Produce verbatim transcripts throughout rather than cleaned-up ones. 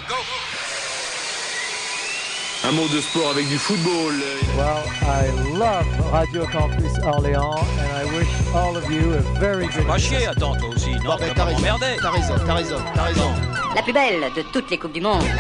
Un mot de sport avec du football. Well, I love Radio Campus Orléans and I wish all of you a very good... Pas chier, attends, toi aussi, non, ben, t'as t'as pas raison, emmerdé. t'as raison, t'as raison, t'as raison. La plus belle de toutes les Coupes du Monde.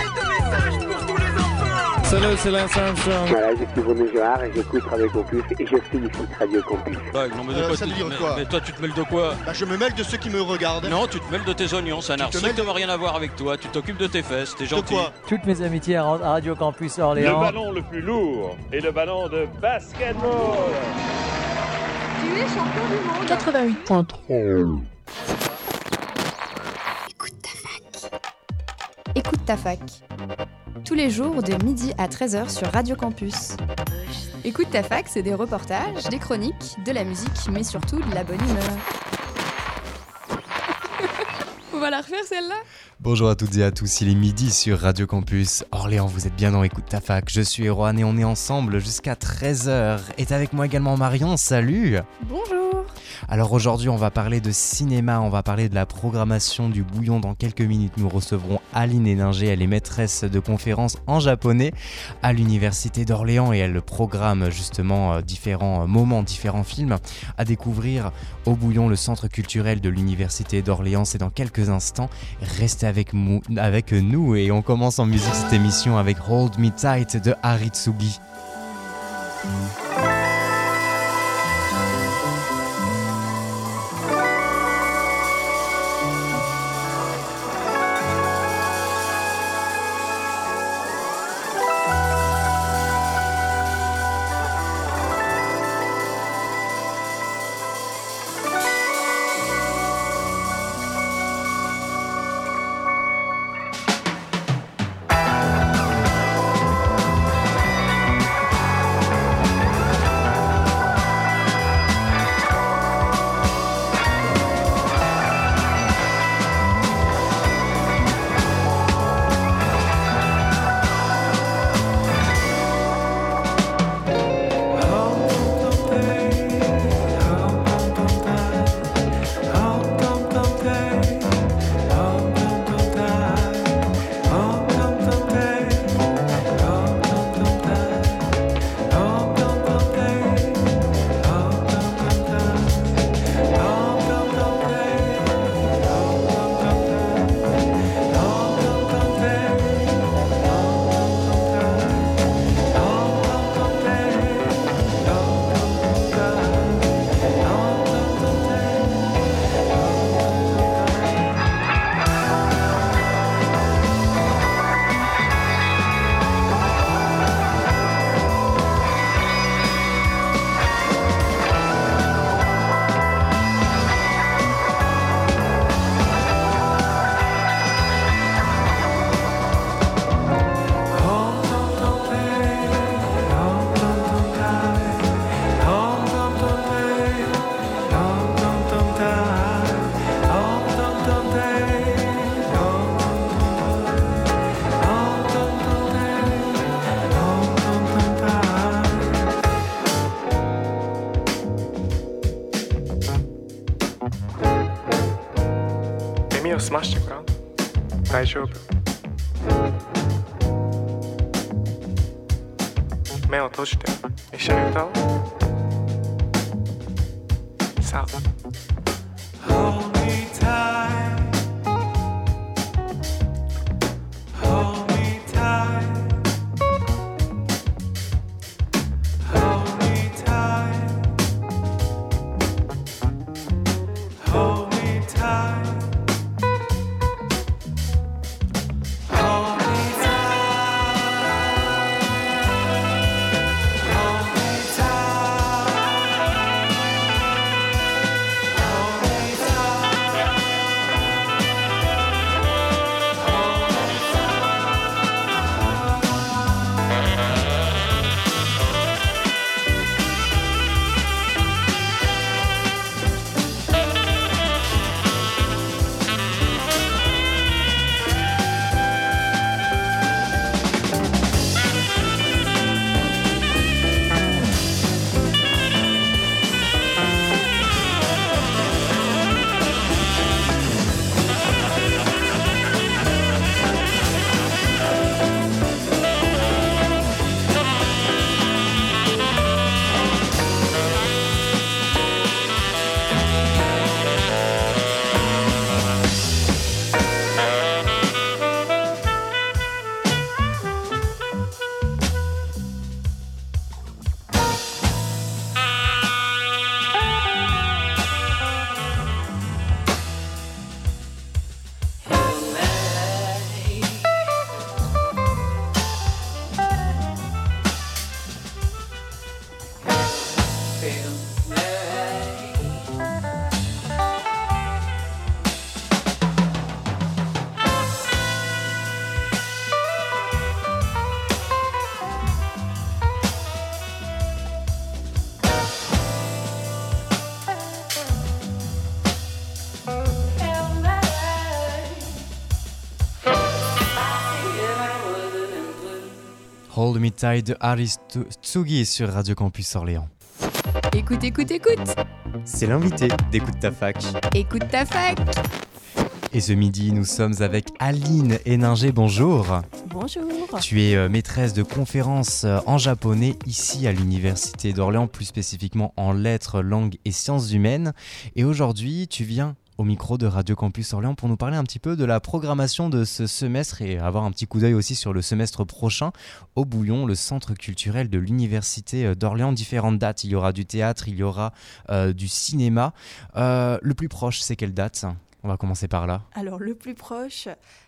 Salut, c'est Vincent Armstrong. Voilà, je suis René Gérard et j'écoute Radio Campus et je félicite Radio Campus. Ouais, non, mais, de Euh, quoi ça tu- veut dire mais- quoi mais toi, tu te mêles de quoi? Bah, je me mêle de ceux qui me regardent. Non, tu te mêles de tes oignons, ça n'a Tu te mêles strictement rien à voir avec toi. Tu t'occupes de tes fesses, t'es De gentil. quoi? Toutes mes amitiés à à Radio Campus Le Orléans. ballon le plus lourd est le ballon de basketball. Tu es champion du monde. quatre-vingt-huit point trois. Écoute ta fac. Écoute ta fac. Tous les jours de midi à treize heures sur Radio Campus. Écoute ta fac, c'est des reportages, des chroniques, de la musique, mais surtout de la bonne humeur. On va la refaire celle-là ? Bonjour à toutes et à tous, il est midi sur Radio Campus Orléans, vous êtes bien dans Écoute ta fac, je suis Erwan et on est ensemble jusqu'à treize heures. Est avec moi également Marion, salut. Bonjour. Alors aujourd'hui on va parler de cinéma, on va parler de la programmation du Bouillon. Dans quelques minutes nous recevrons Aline Héninger, elle est maîtresse de conférences en japonais à l'université d'Orléans et elle programme justement euh, différents moments, différents films à découvrir au Bouillon, le centre culturel de l'université d'Orléans. C'est dans quelques instants, restez avec, mou- avec nous et on commence en musique cette émission avec Hold Me Tight de Haritsugi. Hold Me Tight de Haris Tsugi sur Radio Campus Orléans. Écoute, écoute, écoute. C'est l'invité d'Écoute ta fac. Écoute ta fac. Et ce midi, nous sommes avec Aline Héninger. Bonjour. Bonjour. Tu es maîtresse de conférences en japonais ici à l'Université d'Orléans, plus spécifiquement en lettres, langues et sciences humaines. Et aujourd'hui, tu viens au micro de Radio Campus Orléans pour nous parler un petit peu de la programmation de ce semestre et avoir un petit coup d'œil aussi sur le semestre prochain au Bouillon, le centre culturel de l'Université d'Orléans. Différentes dates, il y aura du théâtre, il y aura euh, du cinéma. Euh, le plus proche, c'est quelle date ? On va commencer par là. Alors le plus proche,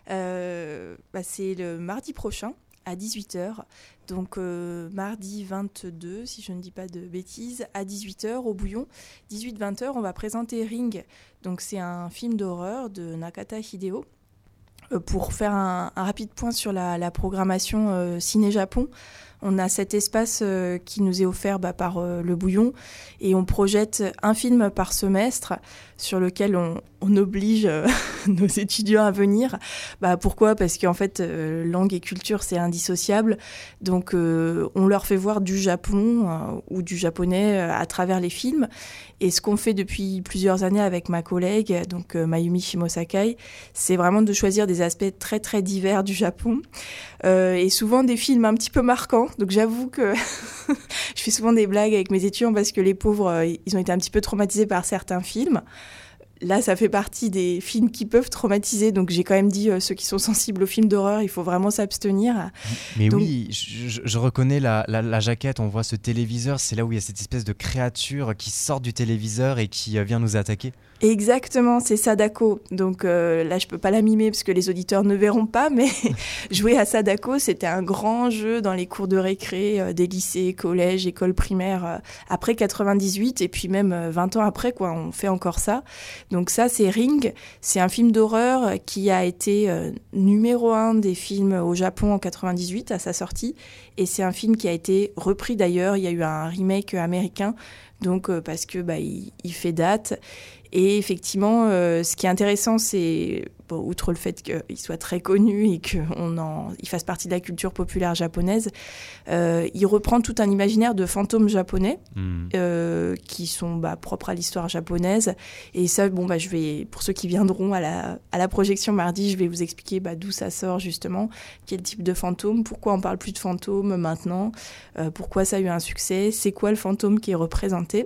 euh, bah, c'est le mardi prochain à dix-huit heures. Donc euh, mardi vingt-deux, si je ne dis pas de bêtises, à dix-huit heures au Bouillon. dix-huit vingt heures, on va présenter Ring. Donc c'est un film d'horreur de Nakata Hideo. Euh, pour faire un, un rapide point sur la, la programmation euh, ciné-japon, on a cet espace euh, qui nous est offert bah, par euh, le Bouillon et on projette un film par semestre sur lequel on, on oblige euh, nos étudiants à venir. Bah, pourquoi ? Parce qu'en fait, euh, langue et culture, c'est indissociable. Donc, euh, on leur fait voir du Japon euh, ou du japonais euh, à travers les films. Et ce qu'on fait depuis plusieurs années avec ma collègue, donc euh, Mayumi Shimosakai, c'est vraiment de choisir des aspects très, très divers du Japon. Euh, et souvent des films un petit peu marquants. Donc, j'avoue que je fais souvent des blagues avec mes étudiants parce que les pauvres, euh, ils ont été un petit peu traumatisés par certains films. Là, ça fait partie des films qui peuvent traumatiser, donc j'ai quand même dit, euh, ceux qui sont sensibles aux films d'horreur, il faut vraiment s'abstenir. Mais donc... oui, je, je reconnais la, la, la jaquette, on voit ce téléviseur, c'est là où il y a cette espèce de créature qui sort du téléviseur et qui euh, vient nous attaquer. Exactement, c'est Sadako. Donc euh, là, je peux pas la mimer parce que les auditeurs ne verront pas, mais jouer à Sadako, c'était un grand jeu dans les cours de récré euh, des lycées, collèges, écoles primaires, euh, après quatre-vingt-dix-huit, et puis même euh, vingt ans après, quoi, on fait encore ça. Donc ça, c'est Ring, c'est un film d'horreur qui a été euh, numéro un des films au Japon en quatre-vingt-dix-huit à sa sortie, et c'est un film qui a été repris d'ailleurs, il y a eu un remake américain, donc euh, parce que bah, il, il fait date. Et effectivement, euh, ce qui est intéressant, c'est, bon, outre le fait qu'il soit très connu et qu'il fasse partie de la culture populaire japonaise, euh, il reprend tout un imaginaire de fantômes japonais mmh. euh, qui sont bah, propres à l'histoire japonaise. Et ça, bon, bah, je vais, pour ceux qui viendront à la, à la projection mardi, je vais vous expliquer bah, d'où ça sort justement, quel type de fantôme, pourquoi on ne parle plus de fantômes maintenant, euh, pourquoi ça a eu un succès, c'est quoi le fantôme qui est représenté.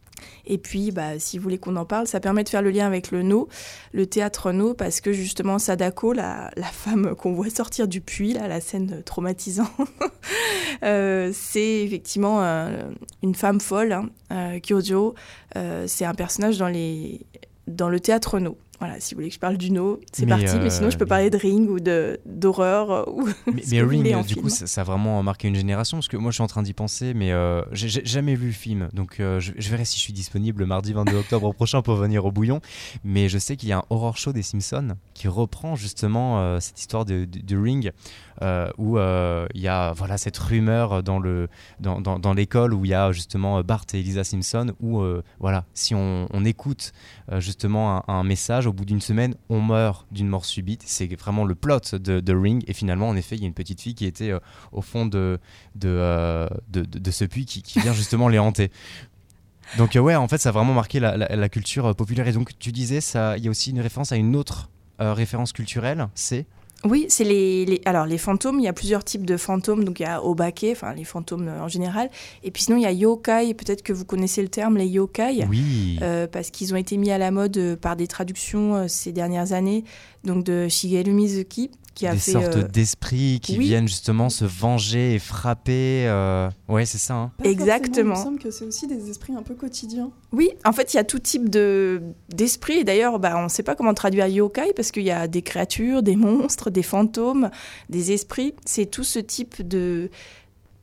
Et puis, bah, si vous voulez qu'on en parle, ça permet de faire le lien avec le No, le théâtre No, parce que justement, Sadako, la, la femme qu'on voit sortir du puits, là, la scène traumatisante, euh, c'est effectivement euh, une femme folle, hein, euh, Kyojo. Euh, c'est un personnage dans, les, dans le théâtre No. Voilà, si vous voulez que je parle du No, c'est mais parti, euh, mais sinon je peux mais... parler de Ring ou de, d'horreur. Ou mais mais Ring, du film. coup, ça, ça a vraiment marqué une génération, parce que moi je suis en train d'y penser, mais euh, j'ai, j'ai jamais vu le film, donc euh, je, je verrai si je suis disponible le mardi vingt-deux octobre prochain pour venir au Bouillon, mais je sais qu'il y a un horror show des Simpsons qui reprend justement euh, cette histoire de, de, de Ring, euh, où il euh, y a voilà, cette rumeur dans, le, dans, dans, dans l'école où il y a justement Bart et Lisa Simpson, où euh, voilà, si on, on écoute euh, justement un, un message, au bout d'une semaine, on meurt d'une mort subite. C'est vraiment le plot de, de Ring. Et finalement, en effet, il y a une petite fille qui était euh, au fond de, de, euh, de, de, de ce puits qui, qui vient justement les hanter. Donc euh, ouais, en fait, ça a vraiment marqué la, la, la culture euh, populaire. Et donc, tu disais, il y a aussi une référence à une autre euh, référence culturelle, c'est... Oui, c'est les, les alors les fantômes, il y a plusieurs types de fantômes, donc il y a obake, enfin les fantômes en général, et puis sinon il y a yokai, peut-être que vous connaissez le terme, les yokai, oui. euh, parce qu'ils ont été mis à la mode par des traductions euh, ces dernières années, donc de Shigeru Mizuki, qui a des fait... Des sortes euh... d'esprits qui oui. viennent justement se venger et frapper, euh... ouais c'est ça. Hein. Exactement. Il me semble que c'est aussi des esprits un peu quotidiens. Oui, en fait il y a tout type de, d'esprits, et d'ailleurs bah, on ne sait pas comment traduire yokai, parce qu'il y a des créatures, des monstres, des fantômes, des esprits, c'est tout ce type de,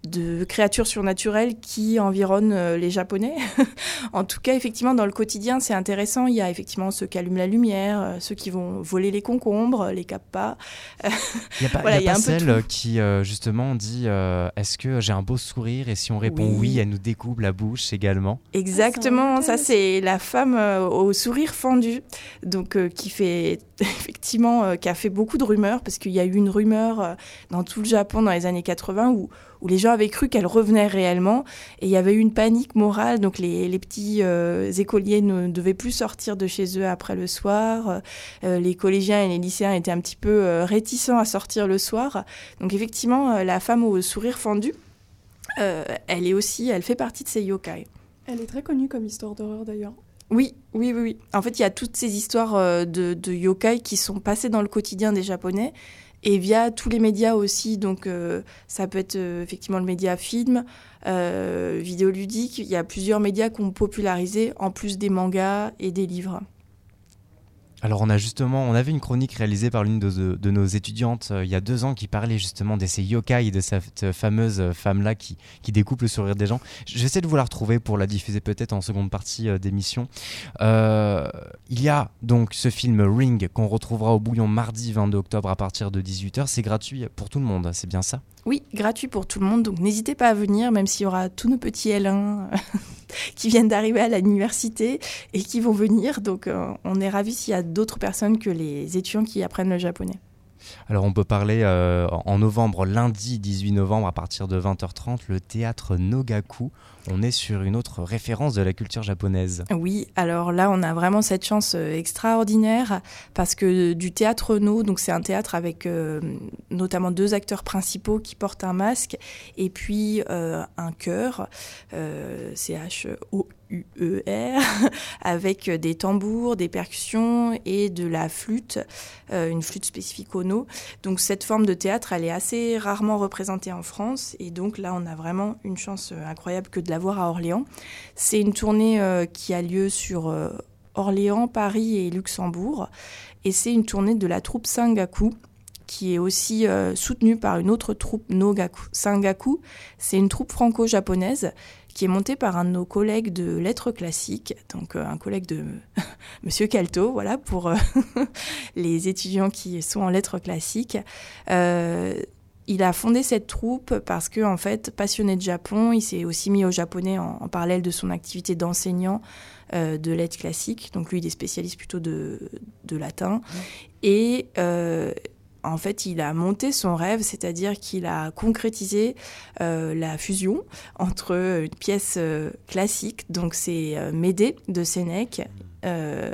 de créatures surnaturelles qui environnent euh, les Japonais. En tout cas, effectivement, dans le quotidien, c'est intéressant. Il y a effectivement ceux qui allument la lumière, euh, ceux qui vont voler les concombres, les kappas. Il n'y a pas, voilà, y a y a pas un peu celle tout. qui, euh, justement, dit euh, « Est-ce que j'ai un beau sourire ?» Et si on répond oui. oui, elle nous découpe la bouche également. Exactement, ça c'est la femme euh, au sourire fendu, donc euh, qui fait effectivement euh, qui a fait beaucoup de rumeurs parce qu'il y a eu une rumeur euh, dans tout le Japon dans les années quatre-vingts où où les gens avaient cru qu'elle revenait réellement et il y avait eu une panique morale, donc les les petits euh, écoliers ne devaient plus sortir de chez eux après le soir, euh, les collégiens et les lycéens étaient un petit peu euh, réticents à sortir le soir, donc effectivement euh, la femme au sourire fendu, euh, elle est aussi, elle fait partie de ces yokai. Elle est très connue comme histoire d'horreur d'ailleurs. Oui, oui, oui, oui. En fait, il y a toutes ces histoires euh, de, de yokai qui sont passées dans le quotidien des Japonais et via tous les médias aussi. Donc, euh, ça peut être euh, effectivement le média film, euh, vidéoludique. Il y a plusieurs médias qui ont popularisé en plus des mangas et des livres. Alors on a justement, on avait une chronique réalisée par l'une de, de, de nos étudiantes euh, il y a deux ans qui parlait justement de ces yokai, de cette fameuse femme-là qui, qui découpe le sourire des gens. J'essaie de vous la retrouver pour la diffuser peut-être en seconde partie euh, d'émission. Euh, il y a donc ce film Ring qu'on retrouvera au Bouillon mardi vingt-deux octobre à partir de dix-huit heures. C'est gratuit pour tout le monde, c'est bien ça ? Oui, gratuit pour tout le monde, donc n'hésitez pas à venir, même s'il y aura tous nos petits L un qui viennent d'arriver à l'université et qui vont venir. Donc euh, on est ravis s'il y a d'autres personnes que les étudiants qui apprennent le japonais. Alors on peut parler euh, en novembre, lundi dix-huit novembre à partir de vingt heures trente, le théâtre Nogaku. On est sur une autre référence de la culture japonaise. Oui, alors là on a vraiment cette chance euh, extraordinaire parce que du théâtre No, donc c'est un théâtre avec euh, notamment deux acteurs principaux qui portent un masque et puis euh, un chœur, euh, C H O U E R, avec des tambours, des percussions et de la flûte, euh, une flûte spécifique au No. Donc cette forme de théâtre, elle est assez rarement représentée en France et donc là on a vraiment une chance euh, incroyable que de la voir à Orléans. C'est une tournée euh, qui a lieu sur euh, Orléans, Paris et Luxembourg et c'est une tournée de la troupe Sangaku qui est aussi euh, soutenue par une autre troupe Nogaku. Sangaku, c'est une troupe franco-japonaise qui est montée par un de nos collègues de lettres classiques, donc euh, un collègue de Monsieur Calto, voilà, pour euh, les étudiants qui sont en lettres classiques. Euh, il a fondé cette troupe parce que, en fait, passionné de Japon, il s'est aussi mis au japonais en, en parallèle de son activité d'enseignant euh, de lettres classiques. Donc lui, il est spécialiste plutôt de, de latin. Et euh, en fait, il a monté son rêve, c'est-à-dire qu'il a concrétisé euh, la fusion entre une pièce euh, classique, donc c'est euh, Médée de Sénèque, euh,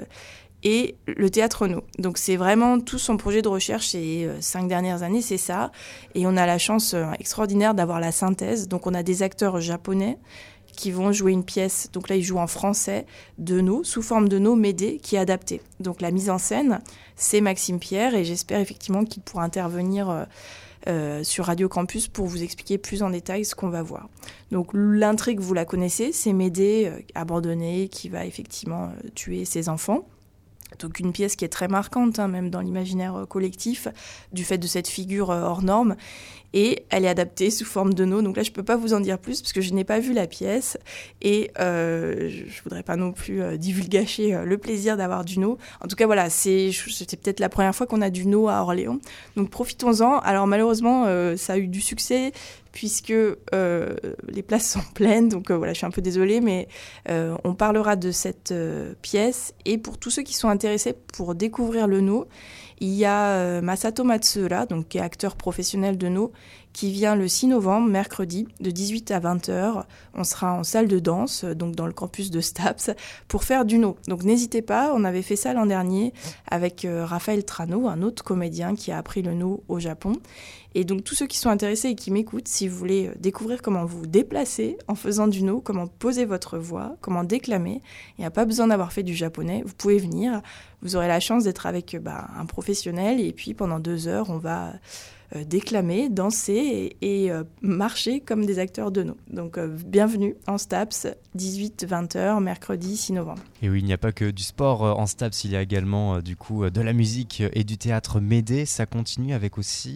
et le théâtre No. Donc c'est vraiment tout son projet de recherche ces euh, cinq dernières années, c'est ça. Et on a la chance euh, extraordinaire d'avoir la synthèse. Donc on a des acteurs japonais qui vont jouer une pièce, donc là ils jouent en français, de No, sous forme de No Médée, qui est adaptée. Donc la mise en scène, c'est Maxime Pierre, et j'espère effectivement qu'il pourra intervenir euh, euh, sur Radio Campus pour vous expliquer plus en détail ce qu'on va voir. Donc l'intrigue, vous la connaissez, c'est Médée, euh, abandonnée, qui va effectivement euh, tuer ses enfants. Donc une pièce qui est très marquante, hein, même dans l'imaginaire euh, collectif, du fait de cette figure euh, hors norme. Et elle est adaptée sous forme de No. Donc là, je ne peux pas vous en dire plus parce que je n'ai pas vu la pièce. Et euh, je ne voudrais pas non plus euh, divulgacher euh, le plaisir d'avoir du No. En tout cas, voilà, c'est, c'était peut-être la première fois qu'on a du No à Orléans. Donc profitons-en. Alors malheureusement, euh, ça a eu du succès puisque euh, les places sont pleines. Donc euh, voilà, je suis un peu désolée, mais euh, on parlera de cette euh, pièce. Et pour tous ceux qui sont intéressés pour découvrir le No, il y a euh, Masato Matsuura, donc, qui est acteur professionnel de No, qui vient le six novembre, mercredi, de dix-huit à vingt heures. On sera en salle de danse, donc dans le campus de Staps, pour faire du No. Donc n'hésitez pas, on avait fait ça l'an dernier avec euh, Raphaël Trano, un autre comédien qui a appris le No au Japon. Et donc tous ceux qui sont intéressés et qui m'écoutent, si vous voulez découvrir comment vous déplacer en faisant du No, comment poser votre voix, comment déclamer, il n'y a pas besoin d'avoir fait du japonais, vous pouvez venir, vous aurez la chance d'être avec bah, un professionnel et puis pendant deux heures, on va euh, déclamer, danser et, et euh, marcher comme des acteurs de No. Donc euh, bienvenue en Staps, dix-huit à vingt heures, mercredi six novembre. Et oui, il n'y a pas que du sport euh, en Staps, il y a également euh, du coup euh, de la musique et du théâtre Médée. Ça continue avec aussi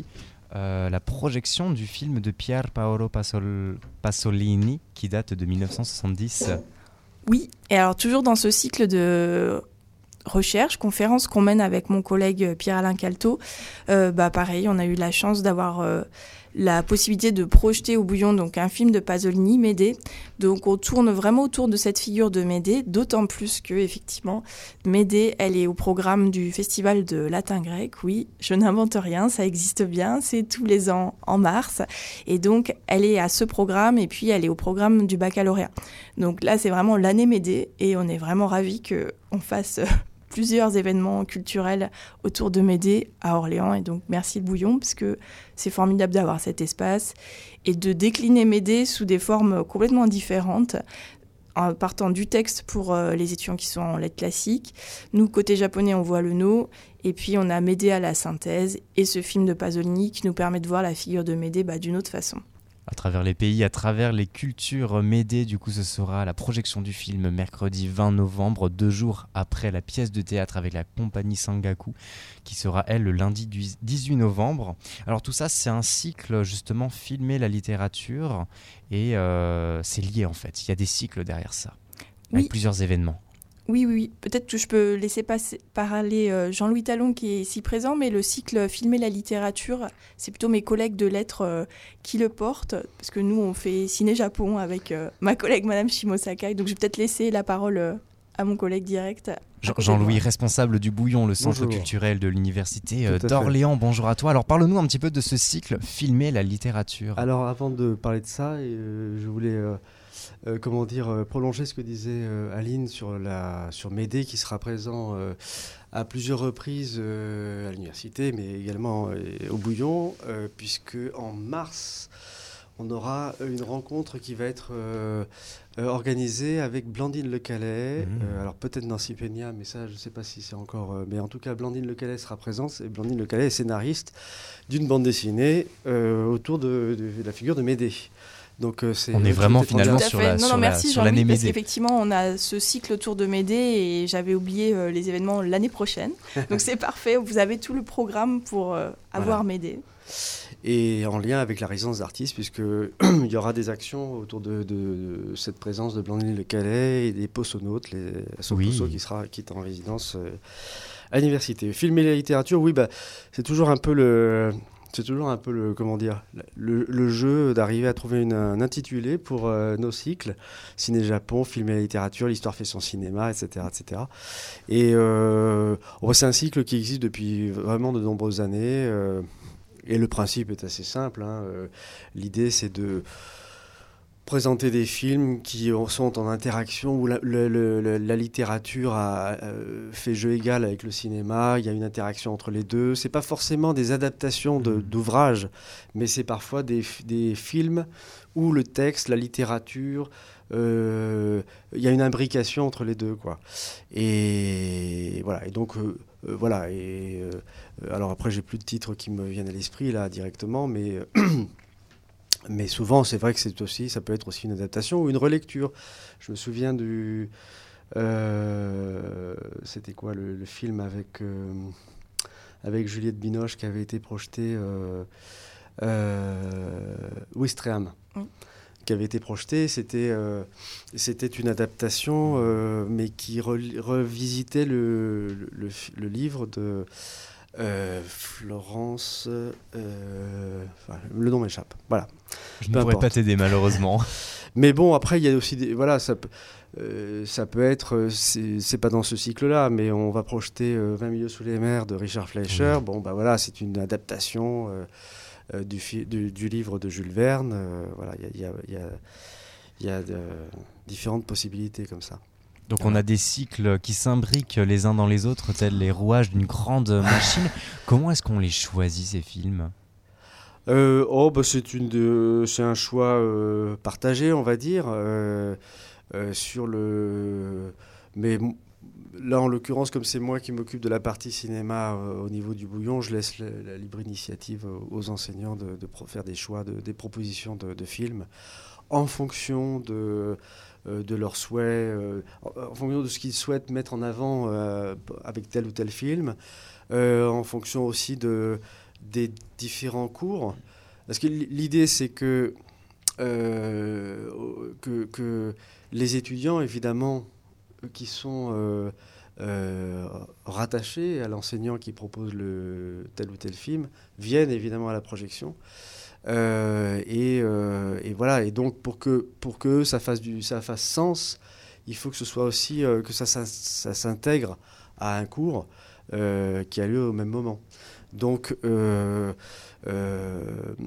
euh, la projection du film de Pier Paolo Pasol- Pasolini qui date de dix-neuf cent soixante-dix. Oui, et alors toujours dans ce cycle de recherche, conférence qu'on mène avec mon collègue Pierre-Alain Calto, euh, bah pareil, on a eu la chance d'avoir euh, la possibilité de projeter au bouillon donc un film de Pasolini, Médée. Donc on tourne vraiment autour de cette figure de Médée, d'autant plus que effectivement Médée, elle est au programme du festival de latin grec. Oui, je n'invente rien, ça existe bien, c'est tous les ans en mars, et donc elle est à ce programme et puis elle est au programme du baccalauréat. Donc là c'est vraiment l'année Médée et on est vraiment ravis que on fasse plusieurs événements culturels autour de Médée à Orléans. Et donc, merci le Bouillon, parce que c'est formidable d'avoir cet espace et de décliner Médée sous des formes complètement différentes, en partant du texte pour euh, les étudiants qui sont en lettres classiques. Nous, côté japonais, on voit le no, et puis on a Médée à la synthèse, et ce film de Pasolini qui nous permet de voir la figure de Médée bah, d'une autre façon. À travers les pays, à travers les cultures Médée, du coup ce sera la projection du film mercredi vingt novembre, deux jours après la pièce de théâtre avec la compagnie Sangaku, qui sera elle le lundi dix-huit novembre. Alors tout ça c'est un cycle justement filmer la littérature et euh, c'est lié en fait, il y a des cycles derrière ça, oui. Avec plusieurs événements. Oui, oui, oui. Peut-être que je peux laisser passer, parler euh, Jean-Louis Talon qui est ici présent, mais le cycle Filmer la littérature, c'est plutôt mes collègues de lettres euh, qui le portent, parce que nous, on fait Ciné-Japon avec euh, ma collègue Madame Shimo Sakai, donc je vais peut-être laisser la parole euh, à mon collègue direct. Jean- Jean-Louis, responsable du Bouillon, le centre bonjour. culturel de l'Université euh, d'Orléans. Bonjour à toi. Alors parle-nous un petit peu de ce cycle Filmer la littérature. Alors avant de parler de ça, euh, je voulais... Euh Euh, comment dire, euh, prolonger ce que disait euh, Aline sur, la, sur Médée, qui sera présent euh, à plusieurs reprises euh, à l'université, mais également euh, au Bouillon, euh, puisque en mars, on aura une rencontre qui va être euh, euh, organisée avec Blandine Le Calais, mmh. euh, alors peut-être Nancy Peña, mais ça, je ne sais pas si c'est encore... Euh, mais en tout cas, Blandine Le Calais sera présente, et Blandine Le Calais est scénariste d'une bande dessinée euh, autour de, de, de la figure de Médée. Donc, euh, c'est on est vraiment finalement sur, la, non, sur, non, la, merci, sur l'année Médée. Parce qu'effectivement, on a ce cycle autour de Médée et j'avais oublié euh, les événements l'année prochaine. Donc c'est parfait, vous avez tout le programme pour euh, avoir voilà. Médée. Et en lien avec la résidence d'artistes, puisqu'il y aura des actions autour de, de, de cette présence de Blandine Le Calais et des Posonautes, les oui. Posso qui, sera, qui est en résidence euh, à l'université. Filmer la littérature, oui, bah, c'est toujours un peu le... C'est toujours un peu le, comment dire, le, le jeu d'arriver à trouver une, un intitulé pour euh, nos cycles. Ciné-Japon, filmer la littérature, l'histoire fait son cinéma, et cetera et cetera. Et euh, oh, c'est un cycle qui existe depuis vraiment de nombreuses années. Euh, et le principe est assez simple. Hein. Euh, l'idée, c'est de présenter des films qui sont en interaction, où la, le, le, la littérature a, euh, fait jeu égal avec le cinéma, il y a une interaction entre les deux. Ce n'est pas forcément des adaptations de, d'ouvrages, mais c'est parfois des, des films où le texte, la littérature, euh, il y a une imbrication entre les deux, quoi. Et voilà, et donc... Euh, euh, voilà, et... Euh, alors après, j'ai plus de titres qui me viennent à l'esprit, là, directement, mais... Mais souvent, c'est vrai que c'est aussi, ça peut être aussi une adaptation ou une relecture. Je me souviens du... Euh, c'était quoi le, le film avec, euh, avec Juliette Binoche qui avait été projeté... Euh, euh, Ouistreham. Oui. Qui avait été projeté. C'était, euh, c'était une adaptation, euh, mais qui re- revisitait le, le, le livre de... Euh, Florence, euh, enfin, le nom m'échappe. Voilà. Je ne pourrais pas t'aider malheureusement. Mais bon, après il y a aussi des, voilà, ça peut, euh, ça peut être, c'est, c'est pas dans ce cycle-là, mais on va projeter euh, vingt milieux sous les mers de Richard Fleischer. Mmh. Bon, bah voilà, c'est une adaptation euh, euh, du, fi- du, du livre de Jules Verne. Euh, voilà, il y a, il y a, il y a de, différentes possibilités comme ça. Donc on a des cycles qui s'imbriquent les uns dans les autres, tels les rouages d'une grande machine. Comment est-ce qu'on les choisit, ces films ? euh, oh, bah c'est, une de, c'est un choix euh, partagé, on va dire, euh, euh, sur le... Mais là, en l'occurrence, comme c'est moi qui m'occupe de la partie cinéma euh, au niveau du Bouillon, je laisse la, la libre initiative aux enseignants de, de pro- faire des choix, de, des propositions de, de films en fonction de... de leurs souhaits, euh, en fonction de ce qu'ils souhaitent mettre en avant euh, avec tel ou tel film, euh, en fonction aussi de, des différents cours. Parce que l'idée, c'est que, euh, que, que les étudiants, évidemment, qui sont euh, euh, rattachés à l'enseignant qui propose le, tel ou tel film, viennent évidemment à la projection. Euh, et, euh, et voilà. Et donc, pour que, pour que ça fasse, du, ça fasse sens, il faut que ce soit aussi, euh, que ça, ça, ça s'intègre à un cours euh, qui a lieu au même moment. Donc, euh, euh,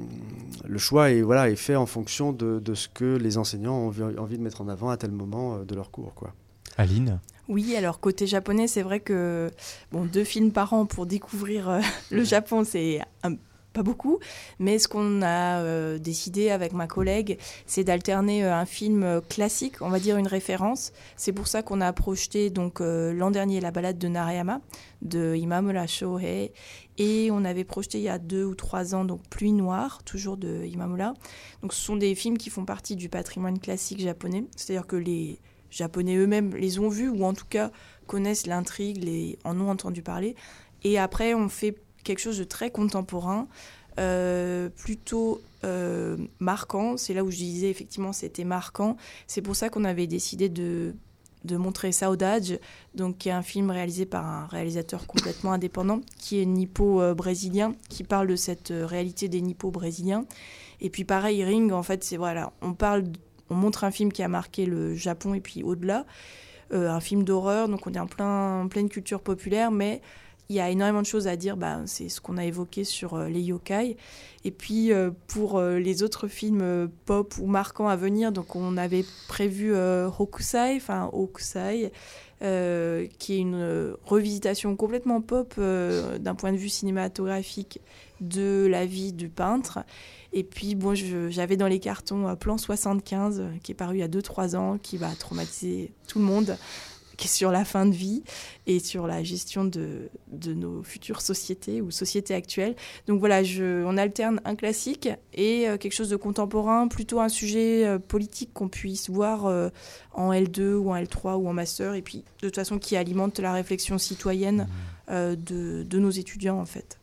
le choix est, voilà, est fait en fonction de, de ce que les enseignants ont envie de mettre en avant à tel moment de leur cours, quoi. Aline ? Oui, alors côté japonais, c'est vrai que bon, deux films par an pour découvrir euh, le Japon, c'est un, pas beaucoup. Mais ce qu'on a euh, décidé avec ma collègue, c'est d'alterner euh, un film classique, on va dire une référence. C'est pour ça qu'on a projeté donc, euh, l'an dernier La balade de Narayama de Imamura Shohei. Et on avait projeté il y a deux ou trois ans donc Pluie noire, toujours de Imamura. Donc ce sont des films qui font partie du patrimoine classique japonais. C'est-à-dire que les Japonais eux-mêmes les ont vus ou en tout cas connaissent l'intrigue, les, en ont entendu parler. Et après, on fait quelque chose de très contemporain, euh, plutôt euh, marquant. C'est là où je disais effectivement c'était marquant. C'est pour ça qu'on avait décidé de, de montrer Saudade, donc, qui est un film réalisé par un réalisateur complètement indépendant, qui est nippo-brésilien, qui parle de cette réalité des nippos-brésiliens. Et puis pareil, Ring, en fait, c'est voilà, on parle de On montre un film qui a marqué le Japon et puis au-delà, euh, un film d'horreur, donc on est en, plein, en pleine culture populaire, mais il y a énormément de choses à dire, bah, c'est ce qu'on a évoqué sur euh, les yokai. Et puis euh, pour euh, les autres films euh, pop ou marquants à venir, donc on avait prévu euh, Hokusai, enfin Hokusai, euh, qui est une euh, revisitation complètement pop euh, d'un point de vue cinématographique de la vie du peintre. Et puis, bon, je, j'avais dans les cartons euh, Plan soixante-quinze, euh, qui est paru il y a deux trois ans, qui va traumatiser tout le monde, qui est sur la fin de vie et sur la gestion de, de nos futures sociétés ou sociétés actuelles. Donc voilà, je, on alterne un classique et euh, quelque chose de contemporain, plutôt un sujet euh, politique qu'on puisse voir euh, en L deux ou en L trois ou en master, et puis de toute façon qui alimente la réflexion citoyenne euh, de, de nos étudiants, en fait.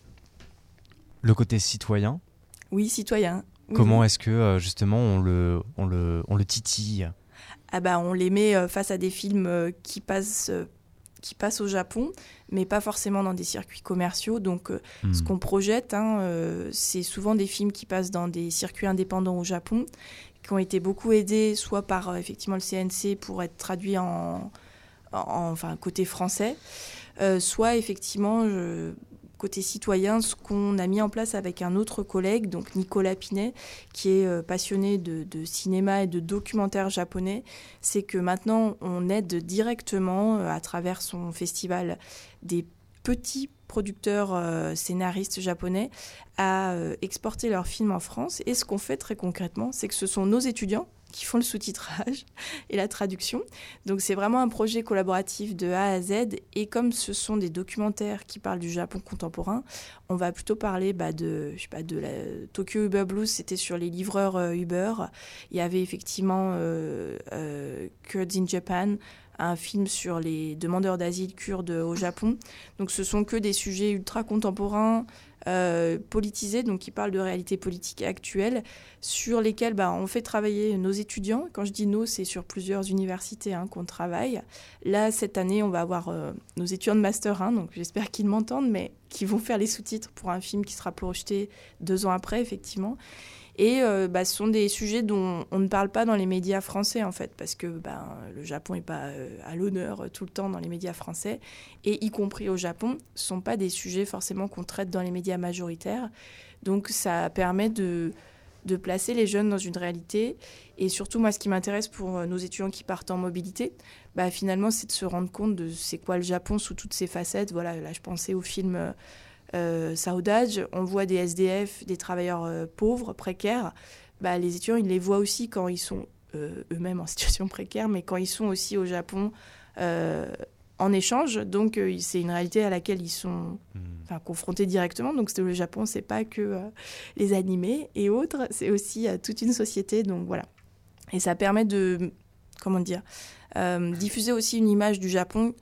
Le côté citoyen ? Oui, citoyen. Oui. Comment est-ce que, euh, justement, on le, on le, on le titille ? Ah bah, on les met euh, face à des films euh, qui, passent, euh, qui passent au Japon, mais pas forcément dans des circuits commerciaux. Donc, euh, mmh. ce qu'on projette, hein, euh, c'est souvent des films qui passent dans des circuits indépendants au Japon, qui ont été beaucoup aidés, soit par, euh, effectivement, le C N C pour être traduits en, en, enfin, côté français, euh, soit, effectivement... Je, côté citoyen, ce qu'on a mis en place avec un autre collègue, donc Nicolas Pinet, qui est euh, passionné de, de cinéma et de documentaire japonais, c'est que maintenant, on aide directement, euh, à travers son festival, des petits producteurs euh, scénaristes japonais à euh, exporter leurs films en France. Et ce qu'on fait très concrètement, c'est que ce sont nos étudiants qui font le sous-titrage et la traduction. Donc c'est vraiment un projet collaboratif de A à Z, et comme ce sont des documentaires qui parlent du Japon contemporain, on va plutôt parler bah, de, je sais pas, de la Tokyo Uber Blues, c'était sur les livreurs euh, Uber. Il y avait effectivement euh, euh, Kurds in Japan, un film sur les demandeurs d'asile kurdes au Japon. Donc ce sont que des sujets ultra contemporains, euh, politisés, donc qui parlent de réalité politique actuelle, sur lesquels bah, on fait travailler nos étudiants. Quand je dis nos, c'est sur plusieurs universités hein, qu'on travaille. Là, cette année, on va avoir euh, nos étudiants de Master un, donc j'espère qu'ils m'entendent, mais qui vont faire les sous-titres pour un film qui sera projeté deux ans après, effectivement. Et euh, bah, ce sont des sujets dont on ne parle pas dans les médias français, en fait, parce que bah, le Japon n'est pas euh, à l'honneur euh, tout le temps dans les médias français. Et y compris au Japon, ce ne sont pas des sujets forcément qu'on traite dans les médias majoritaires. Donc ça permet de, de placer les jeunes dans une réalité. Et surtout, moi, ce qui m'intéresse pour nos étudiants qui partent en mobilité, bah, finalement, c'est de se rendre compte de c'est quoi le Japon sous toutes ses facettes. Voilà, là, je pensais au film... Euh, Euh, Saudade, on voit des S D F, des travailleurs euh, pauvres, précaires. Bah, les étudiants, ils les voient aussi quand ils sont euh, eux-mêmes en situation précaire, mais quand ils sont aussi au Japon euh, en échange. Donc, euh, c'est une réalité à laquelle ils sont mmh. confrontés directement. Donc, le Japon, c'est pas que euh, les animés et autres, c'est aussi euh, toute une société. Donc, voilà. Et ça permet de, comment dire, euh, diffuser aussi une image du Japon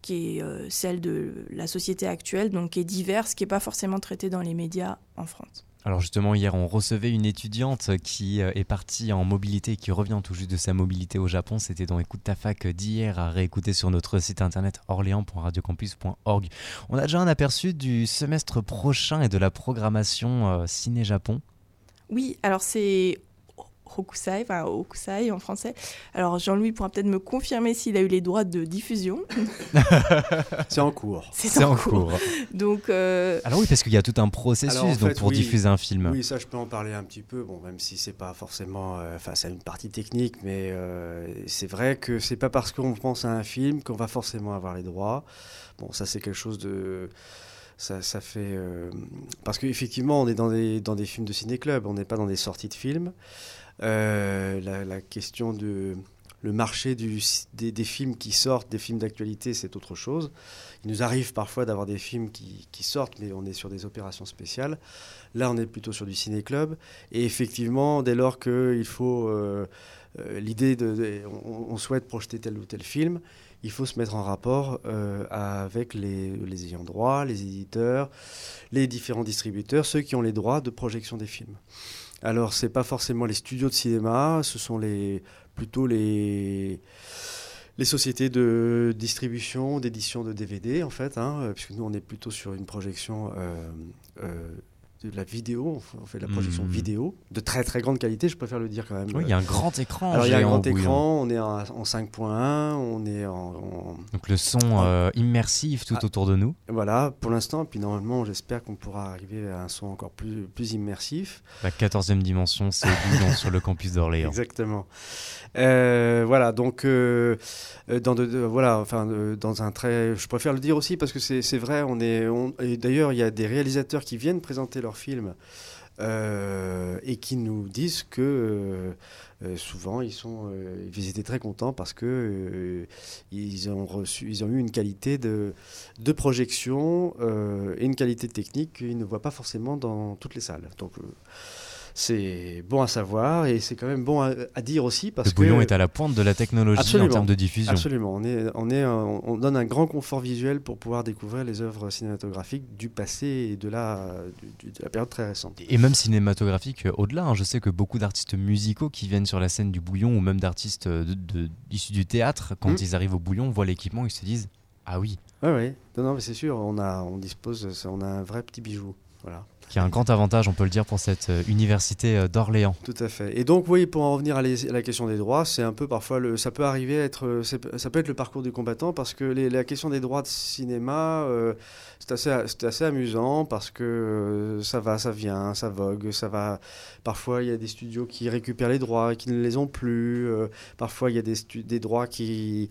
qui est euh, celle de la société actuelle, donc qui est diverse, qui n'est pas forcément traitée dans les médias en France. Alors justement, hier, on recevait une étudiante qui est partie en mobilité, qui revient tout juste de sa mobilité au Japon. C'était dans Écoute ta fac d'hier, à réécouter sur notre site internet orléans point radio campus point org. On a déjà un aperçu du semestre prochain et de la programmation euh, ciné-japon. Oui, alors c'est Hokusai, enfin Hokusai en français. Alors Jean-Louis pourra peut-être me confirmer s'il a eu les droits de diffusion. C'est en cours. C'est, C'est en, en cours. cours. Donc, euh... Alors oui, parce qu'il y a tout un processus Alors, en donc, fait, pour oui, diffuser un film. Oui, ça je peux en parler un petit peu, bon, même si c'est pas forcément, enfin euh, c'est une partie technique, mais euh, c'est vrai que c'est pas parce qu'on pense à un film qu'on va forcément avoir les droits. Bon, ça c'est quelque chose de... Ça, ça fait... Euh... Parce qu'effectivement, on est dans des, dans des films de ciné-club, on n'est pas dans des sorties de films. Euh, la, la question de... Le marché du, des, des films qui sortent, des films d'actualité, c'est autre chose. Il nous arrive parfois d'avoir des films qui, qui sortent, mais on est sur des opérations spéciales. Là, on est plutôt sur du ciné-club. Et effectivement, dès lors qu'il faut... Euh, euh, l'idée de... de on, on souhaite projeter tel ou tel film, il faut se mettre en rapport euh, avec les, les ayants droit, les éditeurs, les différents distributeurs, ceux qui ont les droits de projection des films. Alors, ce n'est pas forcément les studios de cinéma, ce sont les, plutôt les, les sociétés de distribution, d'édition de D V D, en fait, hein, puisque nous, on est plutôt sur une projection... Euh, euh, de la vidéo, on fait de la projection mmh. vidéo de très très grande qualité, je préfère le dire quand même. Oui, il y a un grand écran. Alors il y a un grand écran, on est en, en cinq point un, on est en, en... donc le son euh, immersif tout ah, autour de nous. Voilà, pour l'instant, puis normalement j'espère qu'on pourra arriver à un son encore plus, plus immersif. La quatorzième dimension, c'est Bouillon sur le campus d'Orléans. Exactement. Euh, voilà, donc euh, dans, de, de, voilà, enfin, de, dans un très... Je préfère le dire aussi parce que c'est, c'est vrai, on est... On, et d'ailleurs, il y a des réalisateurs qui viennent présenter leurs films euh, et qui nous disent que euh, souvent, ils, sont, euh, ils étaient très contents parce que euh, ils, ont reçu, ils ont eu une qualité de, de projection euh, et une qualité technique qu'ils ne voient pas forcément dans toutes les salles. Donc... Euh, c'est bon à savoir et c'est quand même bon à, à dire aussi parce que... Le Bouillon est à la pointe de la technologie absolument, en termes de diffusion. Absolument, on, est, on, est, on donne un grand confort visuel pour pouvoir découvrir les œuvres cinématographiques du passé et de la, du, de la période très récente. Et même cinématographique au-delà, hein. Je sais que beaucoup d'artistes musicaux qui viennent sur la scène du Bouillon ou même d'artistes de, de, issus du théâtre, quand mmh. ils arrivent au Bouillon, voient l'équipement, ils se disent « Ah oui ». Oui, oui, non, non, mais c'est sûr, on, a, on dispose, on a un vrai petit bijou, voilà. Qui a un grand avantage, on peut le dire, pour cette euh, université d'Orléans. Tout à fait. Et donc, oui, pour en revenir à, les, à la question des droits, c'est un peu parfois, le, ça peut arriver à être, ça peut être le parcours du combattant parce que les, la question des droits de cinéma, euh, c'est, assez, c'est assez amusant parce que euh, ça va, ça vient, ça vogue, ça va. Parfois, il y a des studios qui récupèrent les droits, qui ne les ont plus. Euh, parfois, il y a des, stu- des droits qui,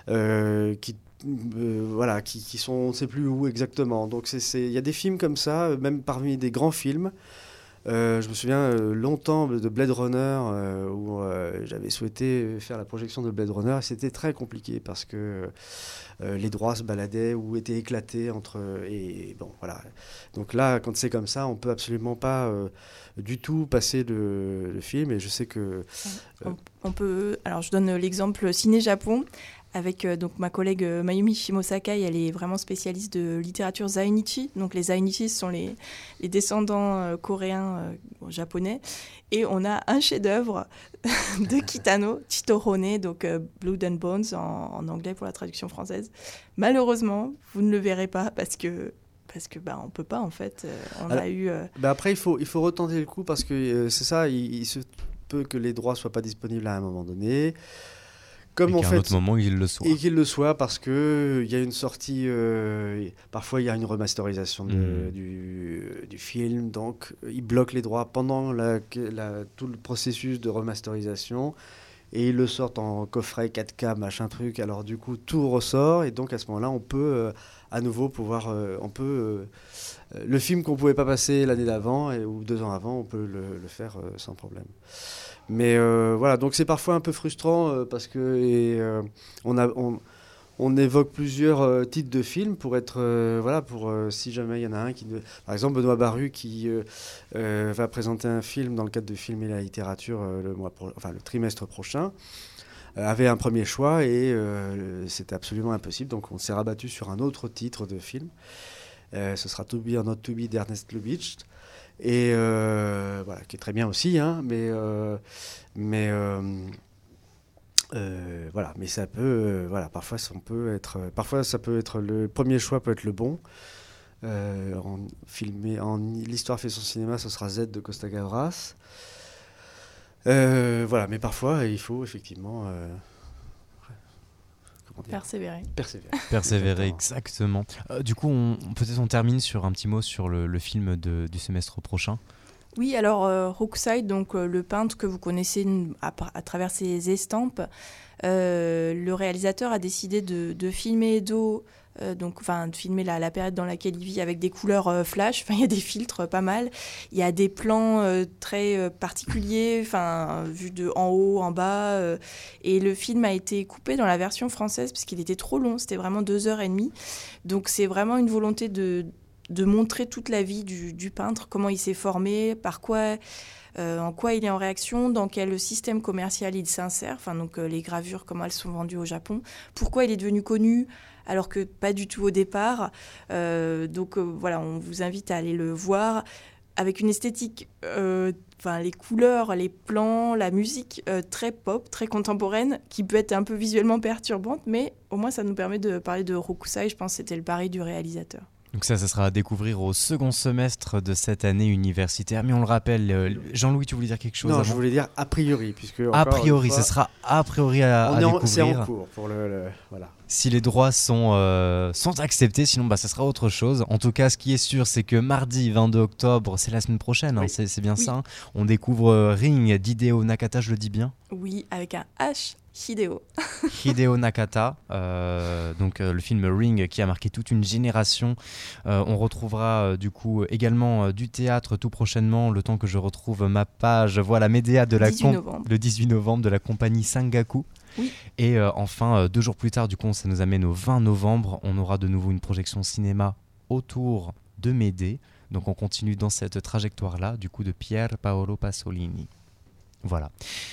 euh, qui Euh, voilà, qui, qui sont, on ne sait plus où exactement. Donc il y a des films comme ça, même parmi des grands films. Euh, je me souviens euh, longtemps de Blade Runner, euh, où euh, j'avais souhaité faire la projection de Blade Runner, et c'était très compliqué parce que euh, les droits se baladaient ou étaient éclatés entre... Et bon, voilà. Donc là, quand c'est comme ça, on ne peut absolument pas euh, du tout passer le, le film, et je sais que... Euh, on, on peut... Alors, je donne l'exemple Ciné-Japon. Avec euh, donc, ma collègue euh, Mayumi Shimosakai, elle est vraiment spécialiste de littérature Zainichi. Donc les Zainichi sont les, les descendants euh, coréens euh, japonais. Et on a un chef-d'œuvre de Kitano, Chitorone, donc euh, Blood and Bones en, en anglais pour la traduction française. Malheureusement, vous ne le verrez pas parce que parce que bah on peut pas en fait. Euh, on Alors, a eu. Euh... Bah après il faut il faut retenter le coup parce que euh, c'est ça. Il, il se peut que les droits soient pas disponibles à un moment donné. Comme et en qu'à fait, un autre moment, il le soit. Et qu'il le soit parce qu'il euh, y a une sortie, euh, parfois il y a une remasterisation de, mmh. du, du film, donc il bloque les droits pendant la, la, tout le processus de remasterisation et ils le sortent en coffret quatre K, machin truc, alors du coup tout ressort et donc à ce moment-là on peut euh, à nouveau pouvoir, euh, on peut, euh, le film qu'on ne pouvait pas passer l'année d'avant et, ou deux ans avant, on peut le, le faire euh, sans problème. Mais euh, voilà, donc c'est parfois un peu frustrant euh, parce que et, euh, on, a, on, on évoque plusieurs euh, titres de films pour être, euh, voilà, pour euh, si jamais il y en a un qui, par exemple Benoît Baru qui euh, euh, va présenter un film dans le cadre de Film et la littérature euh, le mois, pro, enfin le trimestre prochain. euh, avait un premier choix et euh, c'était absolument impossible. Donc on s'est rabattu sur un autre titre de film. Euh, ce sera To Be or Not To Be d'Ernest Lubitsch. Et euh, voilà, qui est très bien aussi, hein, mais, euh, mais, euh, euh, voilà, mais ça peut, euh, voilà, parfois ça peut être, parfois ça peut être le premier choix peut être le bon. Euh, en filmé, en l'histoire fait son cinéma, ce sera Z de Costa Gavras. Euh, voilà, mais parfois il faut effectivement euh, persévérer. Persévérer. Persévérer, exactement. Euh, du coup, on, peut-être on termine sur un petit mot sur le, le film de, du semestre prochain. Oui, alors euh, Rookside, donc euh, le peintre que vous connaissez à, à travers ses estampes, euh, le réalisateur a décidé de, de filmer Edo. Euh, donc, enfin, de filmer la, la période dans laquelle il vit avec des couleurs euh, flash. Enfin, il y a des filtres euh, pas mal. Il y a des plans euh, très euh, particuliers, enfin, vus de en haut, en bas. Euh, et le film a été coupé dans la version française parce qu'il était trop long. C'était vraiment deux heures et demie. Donc, c'est vraiment une volonté de, de montrer toute la vie du, du peintre, comment il s'est formé, par quoi... Euh, en quoi il est en réaction, dans quel système commercial il s'insère, enfin, donc euh, les gravures, comment elles sont vendues au Japon, pourquoi il est devenu connu alors que pas du tout au départ. Euh, donc euh, voilà, on vous invite à aller le voir avec une esthétique, euh, enfin, les couleurs, les plans, la musique euh, très pop, très contemporaine, qui peut être un peu visuellement perturbante, mais au moins ça nous permet de parler de Rokusai. Je pense que c'était le pari du réalisateur. Donc ça, ça sera à découvrir au second semestre de cette année universitaire. Mais on le rappelle, euh, Jean-Louis, tu voulais dire quelque chose Non, avant ? je voulais dire a priori, puisque a priori, fois, ce sera a priori à, on à est en, découvrir. C'est en cours pour le, le voilà. Si les droits sont, euh, sont acceptés, sinon bah, ça sera autre chose. En tout cas, ce qui est sûr, c'est que mardi vingt-deux octobre, c'est la semaine prochaine, oui. hein, c'est, c'est bien oui. ça. Hein, on découvre euh, Ring d'Hideo Nakata, je le dis bien ? Oui, avec un H. Hideo. Hideo Nakata, euh, donc euh, le film Ring qui a marqué toute une génération. Euh, on retrouvera euh, du coup également euh, du théâtre tout prochainement, le temps que je retrouve ma page. Voilà, Médéa de la com- le dix-huit novembre de la compagnie Sangaku. Oui. Et euh, enfin, euh, deux jours plus tard, du coup, ça nous amène au vingt novembre. On aura de nouveau une projection cinéma autour de Médée. Donc on continue dans cette trajectoire-là, du coup, de Pier Paolo Pasolini. Voilà.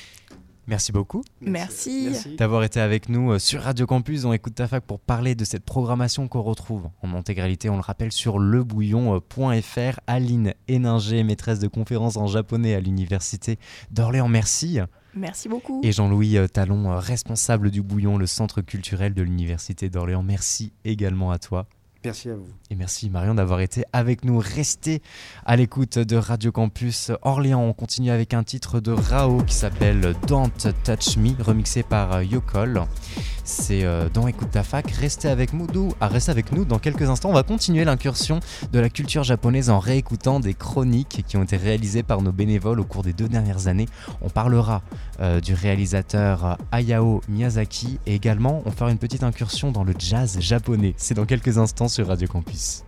Merci beaucoup. Merci. Merci. D'avoir été avec nous sur Radio Campus dans Écoute ta fac pour parler de cette programmation qu'on retrouve en intégralité, on le rappelle, sur lebouillon point f r. Aline Héninger, maîtresse de conférences en japonais à l'université d'Orléans, merci. Merci beaucoup. Et Jean-Louis Talon, responsable du Bouillon, le centre culturel de l'université d'Orléans, merci également à toi. Merci à vous. Et merci Marion d'avoir été avec nous. Restez à l'écoute de Radio Campus Orléans. On continue avec un titre de Rao qui s'appelle Don't Touch Me, remixé par Yokol. C'est euh, dans Écoute ta fac. Restez avec nous, à rester avec nous dans quelques instants. On va continuer l'incursion de la culture japonaise en réécoutant des chroniques qui ont été réalisées par nos bénévoles au cours des deux dernières années. On parlera euh, du réalisateur Hayao Miyazaki et également on fera une petite incursion dans le jazz japonais. C'est dans quelques instants sur Radio Campus.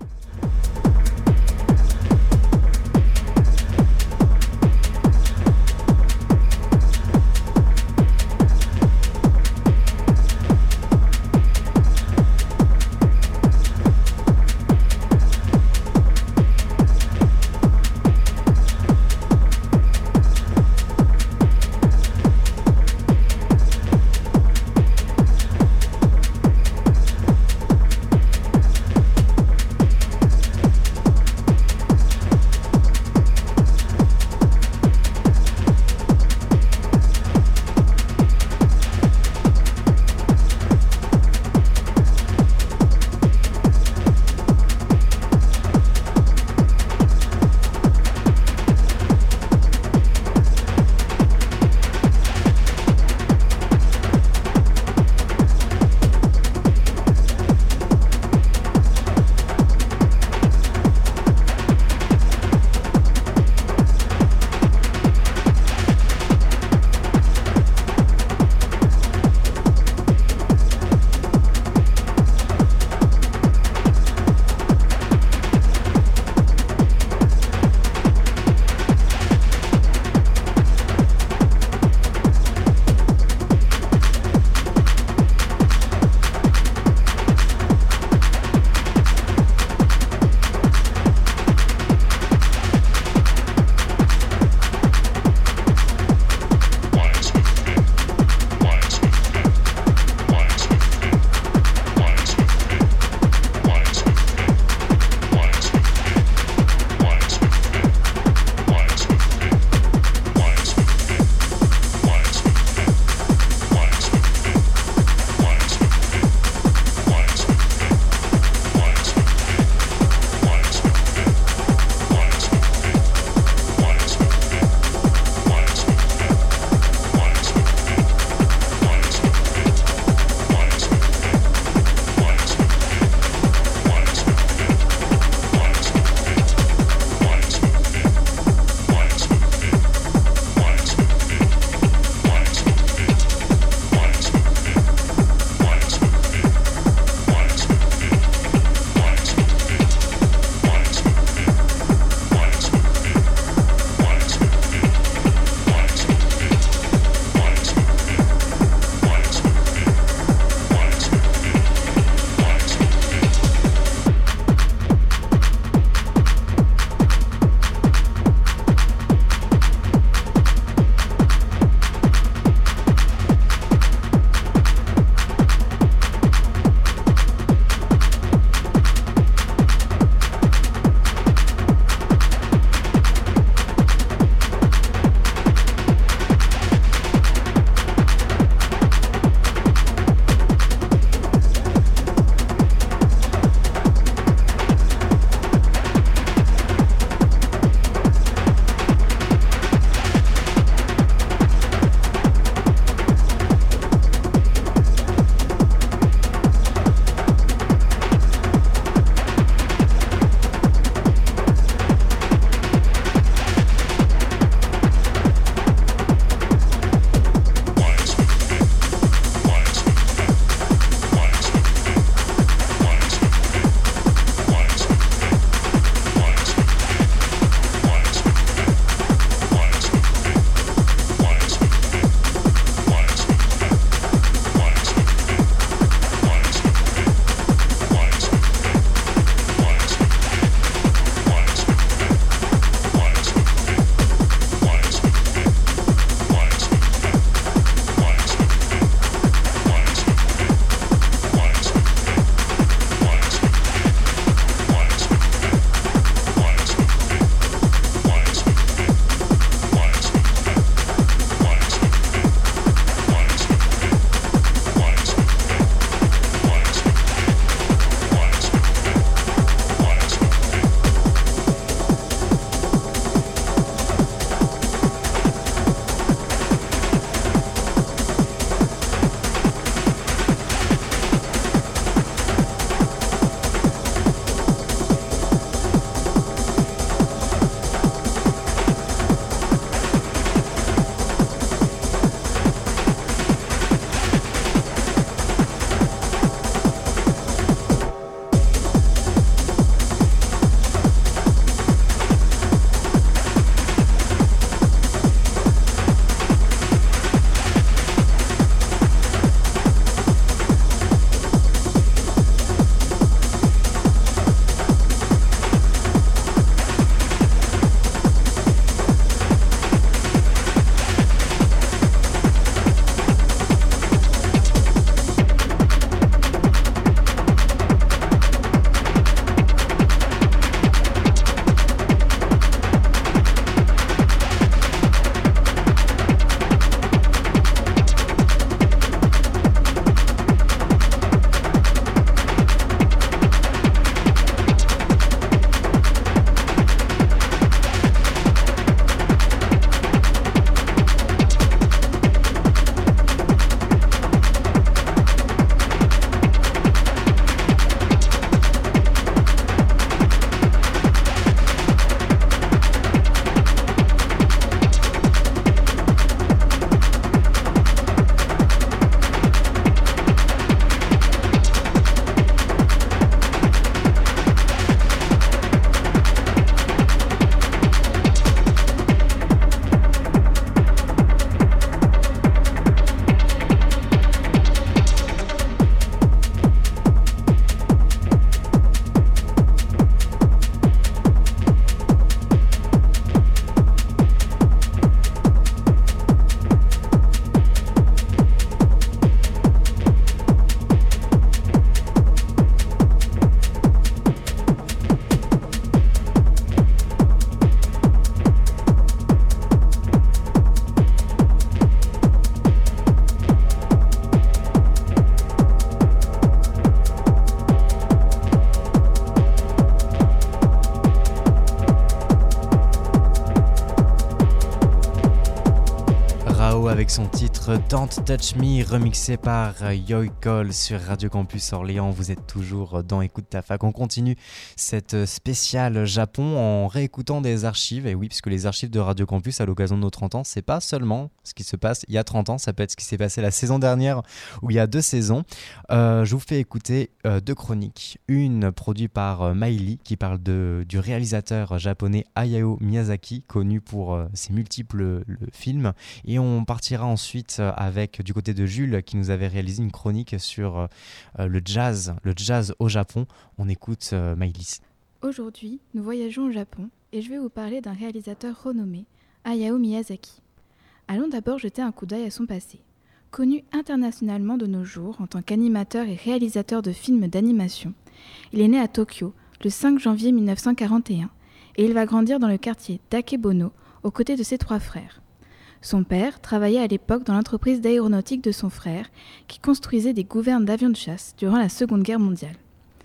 Bao avec son titre Don't Touch Me, remixé par Yoikol sur Radio Campus Orléans. Vous êtes toujours dans Écoute ta fac. On continue cette spéciale Japon en réécoutant des archives. Et oui, puisque les archives de Radio Campus à l'occasion de nos trente ans, c'est pas seulement ce qui se passe il y a trente ans, ça peut être ce qui s'est passé la saison dernière ou il y a deux saisons. Euh, je vous fais écouter euh, deux chroniques. Une produite par euh, Maili qui parle de, du réalisateur japonais Hayao Miyazaki, connu pour euh, ses multiples le, films. Et on partira ensuite avec du côté de Jules qui nous avait réalisé une chronique sur euh, le jazz, le jazz au Japon. On écoute euh, Maïlis. Aujourd'hui, nous voyageons au Japon et je vais vous parler d'un réalisateur renommé, Hayao Miyazaki. Allons d'abord jeter un coup d'œil à son passé. Connu internationalement de nos jours en tant qu'animateur et réalisateur de films d'animation, il est né à Tokyo le cinq janvier mille neuf cent quarante et un et il va grandir dans le quartier d'Akebono aux côtés de ses trois frères. Son père travaillait à l'époque dans l'entreprise d'aéronautique de son frère qui construisait des gouvernes d'avions de chasse durant la Seconde Guerre mondiale.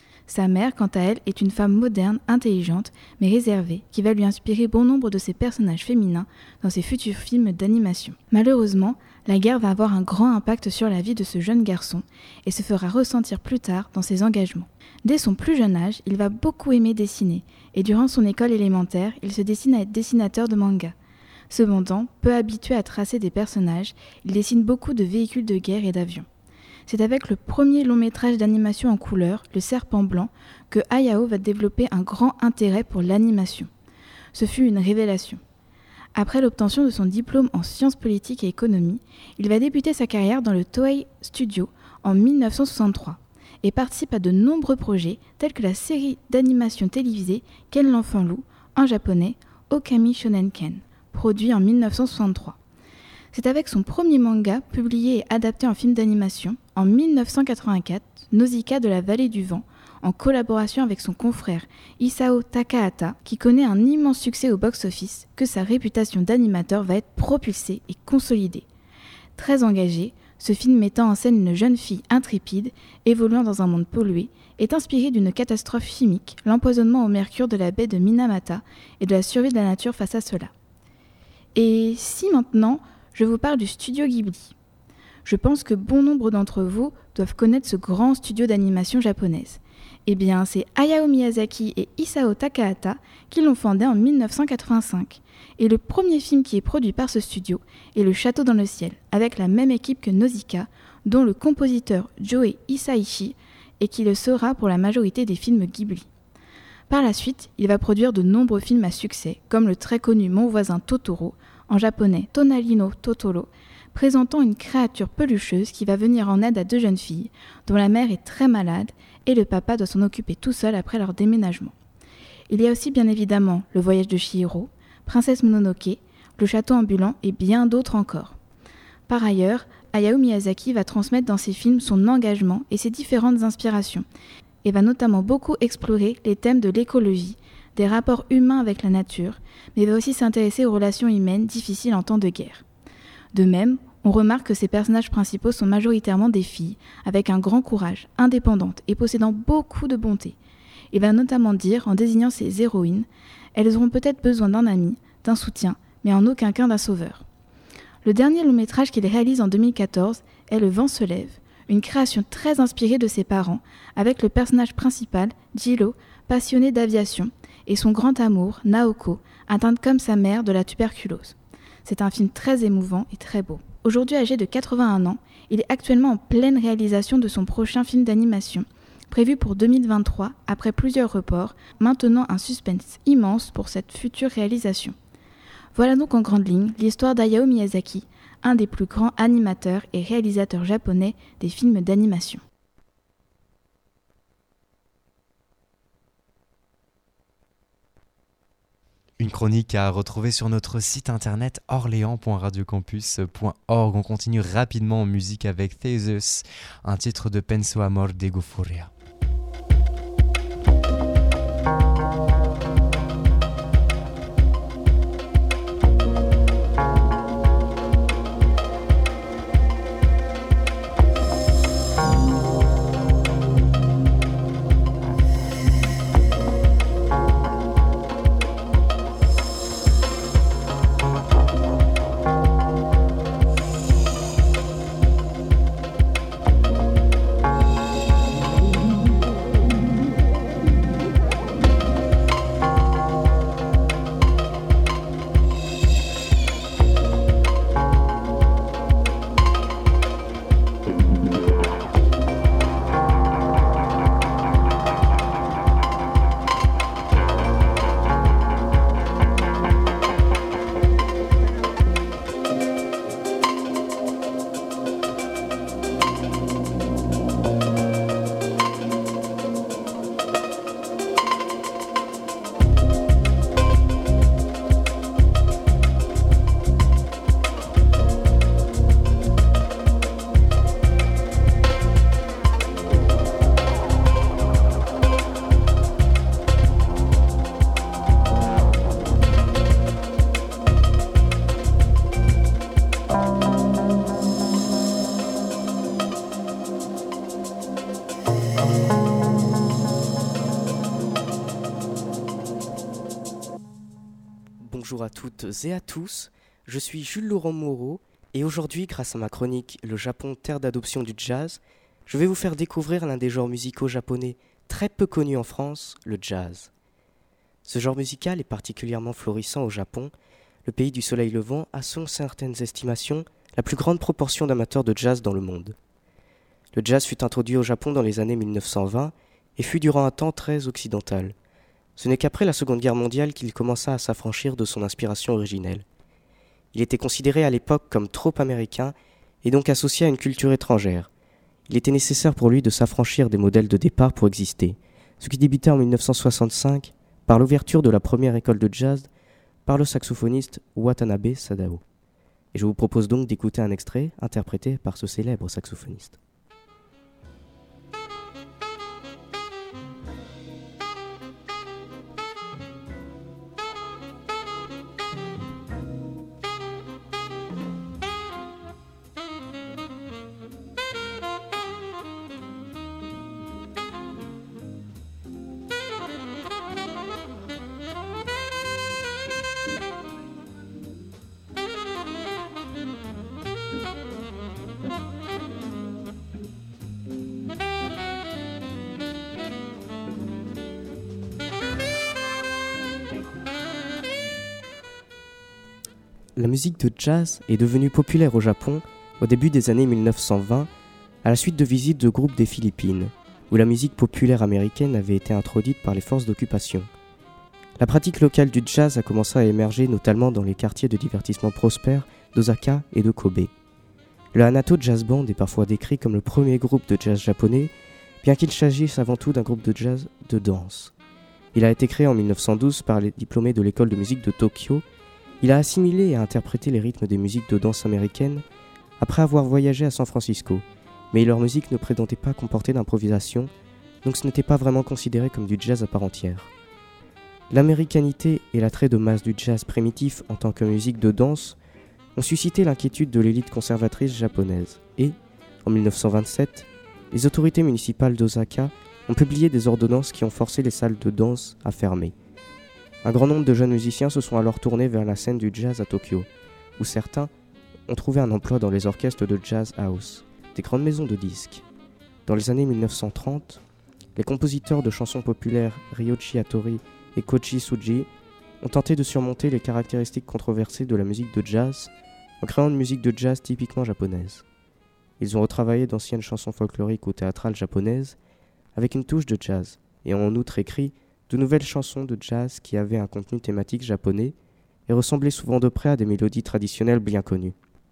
Sa mère, quant à elle, est une femme moderne, intelligente, mais réservée, qui va lui inspirer bon nombre de ses personnages féminins dans ses futurs films d'animation. Malheureusement, la guerre va avoir un grand impact sur la vie de ce jeune garçon et se fera ressentir plus tard dans ses engagements. Dès son plus jeune âge, il va beaucoup aimer dessiner et durant son école élémentaire, il se destine à être dessinateur de manga. Cependant, peu habitué à tracer des personnages, il dessine beaucoup de véhicules de guerre et d'avions. C'est avec le premier long métrage d'animation en couleur, Le Serpent Blanc, que Hayao va développer un grand intérêt pour l'animation. Ce fut une révélation. Après l'obtention de son diplôme en sciences politiques et économie, il va débuter sa carrière dans le Toei Studio en mille neuf cent soixante-trois et participe à de nombreux projets tels que la série d'animation télévisée Ken l'enfant loup, en japonais Okami Shonen Ken, produit en mille neuf cent soixante-trois. C'est avec son premier manga, publié et adapté en film d'animation, en mille neuf cent quatre-vingt-quatre, Nausicaa de la Vallée du Vent, en collaboration avec son confrère Isao Takahata, qui connaît un immense succès au box-office, que sa réputation d'animateur va être propulsée et consolidée. Très engagé, ce film mettant en scène une jeune fille intrépide, évoluant dans un monde pollué, est inspiré d'une catastrophe chimique, l'empoisonnement au mercure de la baie de Minamata, et de la survie de la nature face à cela. Et si maintenant, je vous parle du studio Ghibli. Je pense que bon nombre d'entre vous doivent connaître ce grand studio d'animation japonaise. Eh bien, c'est Hayao Miyazaki et Isao Takahata qui l'ont fondé en mille neuf cent quatre-vingt-cinq. Et le premier film qui est produit par ce studio est Le Château dans le ciel, avec la même équipe que Nausicaa, dont le compositeur Joe Hisaishi, et qui le sera pour la majorité des films Ghibli. Par la suite, il va produire de nombreux films à succès, comme le très connu Mon voisin Totoro, en japonais Tonari no Totoro, présentant une créature pelucheuse qui va venir en aide à deux jeunes filles, dont la mère est très malade et le papa doit s'en occuper tout seul après leur déménagement. Il y a aussi bien évidemment Le voyage de Chihiro, Princesse Mononoke, Le château ambulant et bien d'autres encore. Par ailleurs, Hayao Miyazaki va transmettre dans ses films son engagement et ses différentes inspirations, et va notamment beaucoup explorer les thèmes de l'écologie, des rapports humains avec la nature, mais va aussi s'intéresser aux relations humaines difficiles en temps de guerre. De même, on remarque que ses personnages principaux sont majoritairement des filles, avec un grand courage, indépendantes et possédant beaucoup de bonté. Il va notamment dire, en désignant ses héroïnes, elles auront peut-être besoin d'un ami, d'un soutien, mais en aucun cas d'un sauveur. Le dernier long métrage qu'il réalise en deux mille quatorze est Le vent se lève, une création très inspirée de ses parents, avec le personnage principal, Jiro, passionné d'aviation, et son grand amour, Naoko, atteinte comme sa mère de la tuberculose. C'est un film très émouvant et très beau. Aujourd'hui âgé de quatre-vingt-un ans, il est actuellement en pleine réalisation de son prochain film d'animation, prévu pour deux mille vingt-trois, après plusieurs reports, maintenant un suspense immense pour cette future réalisation. Voilà donc en grande ligne l'histoire d'Hayao Miyazaki, un des plus grands animateurs et réalisateurs japonais des films d'animation. Une chronique à retrouver sur notre site internet orléans point radiocampus point org. On continue rapidement en musique avec Theseus, un titre de Penso Amor d'Ego Furia. bonjour à toutes et à tous. Je suis Jules Laurent Moreau et aujourd'hui, grâce à ma chronique Le Japon, terre d'adoption du jazz, je vais vous faire découvrir l'un des genres musicaux japonais très peu connus en France, le jazz. Ce genre musical est particulièrement florissant au Japon, le pays du soleil levant a, selon certaines estimations, la plus grande proportion d'amateurs de jazz dans le monde. Le jazz fut introduit au Japon dans les années mille neuf cent vingt et fut durant un temps très occidental. Ce n'est qu'après la Seconde Guerre mondiale qu'il commença à s'affranchir de son inspiration originelle. Il était considéré à l'époque comme trop américain et donc associé à une culture étrangère. Il était nécessaire pour lui de s'affranchir des modèles de départ pour exister, ce qui débuta en mille neuf cent soixante-cinq par l'ouverture de la première école de jazz par le saxophoniste Watanabe Sadao. Et je vous propose donc d'écouter un extrait interprété par ce célèbre saxophoniste. La musique de jazz est devenue populaire au Japon au début des années mille neuf cent vingt à la suite de visites de groupes des Philippines, où la musique populaire américaine avait été introduite par les forces d'occupation. La pratique locale du jazz a commencé à émerger notamment dans les quartiers de divertissement prospères d'Osaka et de Kobe. Le Hanato Jazz Band est parfois décrit comme le premier groupe de jazz japonais, bien qu'il s'agisse avant tout d'un groupe de jazz de danse. Il a été créé en mille neuf cent douze par les diplômés de l'école de musique de Tokyo. Il a assimilé et interprété les rythmes des musiques de danse américaines après avoir voyagé à San Francisco, mais leur musique ne prétendait pas comporter d'improvisation, donc ce n'était pas vraiment considéré comme du jazz à part entière. L'américanité et l'attrait de masse du jazz primitif en tant que musique de danse ont suscité l'inquiétude de l'élite conservatrice japonaise et, en mille neuf cent vingt-sept, les autorités municipales d'Osaka ont publié des ordonnances qui ont forcé les salles de danse à fermer. Un grand nombre de jeunes musiciens se sont alors tournés vers la scène du jazz à Tokyo, où certains ont trouvé un emploi dans les orchestres de jazz house, des grandes maisons de disques. Dans les années mille neuf cent trente, les compositeurs de chansons populaires Ryoichi Hattori et Koji Tsuji ont tenté de surmonter les caractéristiques controversées de la musique de jazz en créant une musique de jazz typiquement japonaise. Ils ont retravaillé d'anciennes chansons folkloriques ou théâtrales japonaises avec une touche de jazz et ont en outre écrit de nouvelles chansons de jazz qui avaient un contenu thématique japonais et ressemblaient souvent de près à des mélodies traditionnelles bien connues.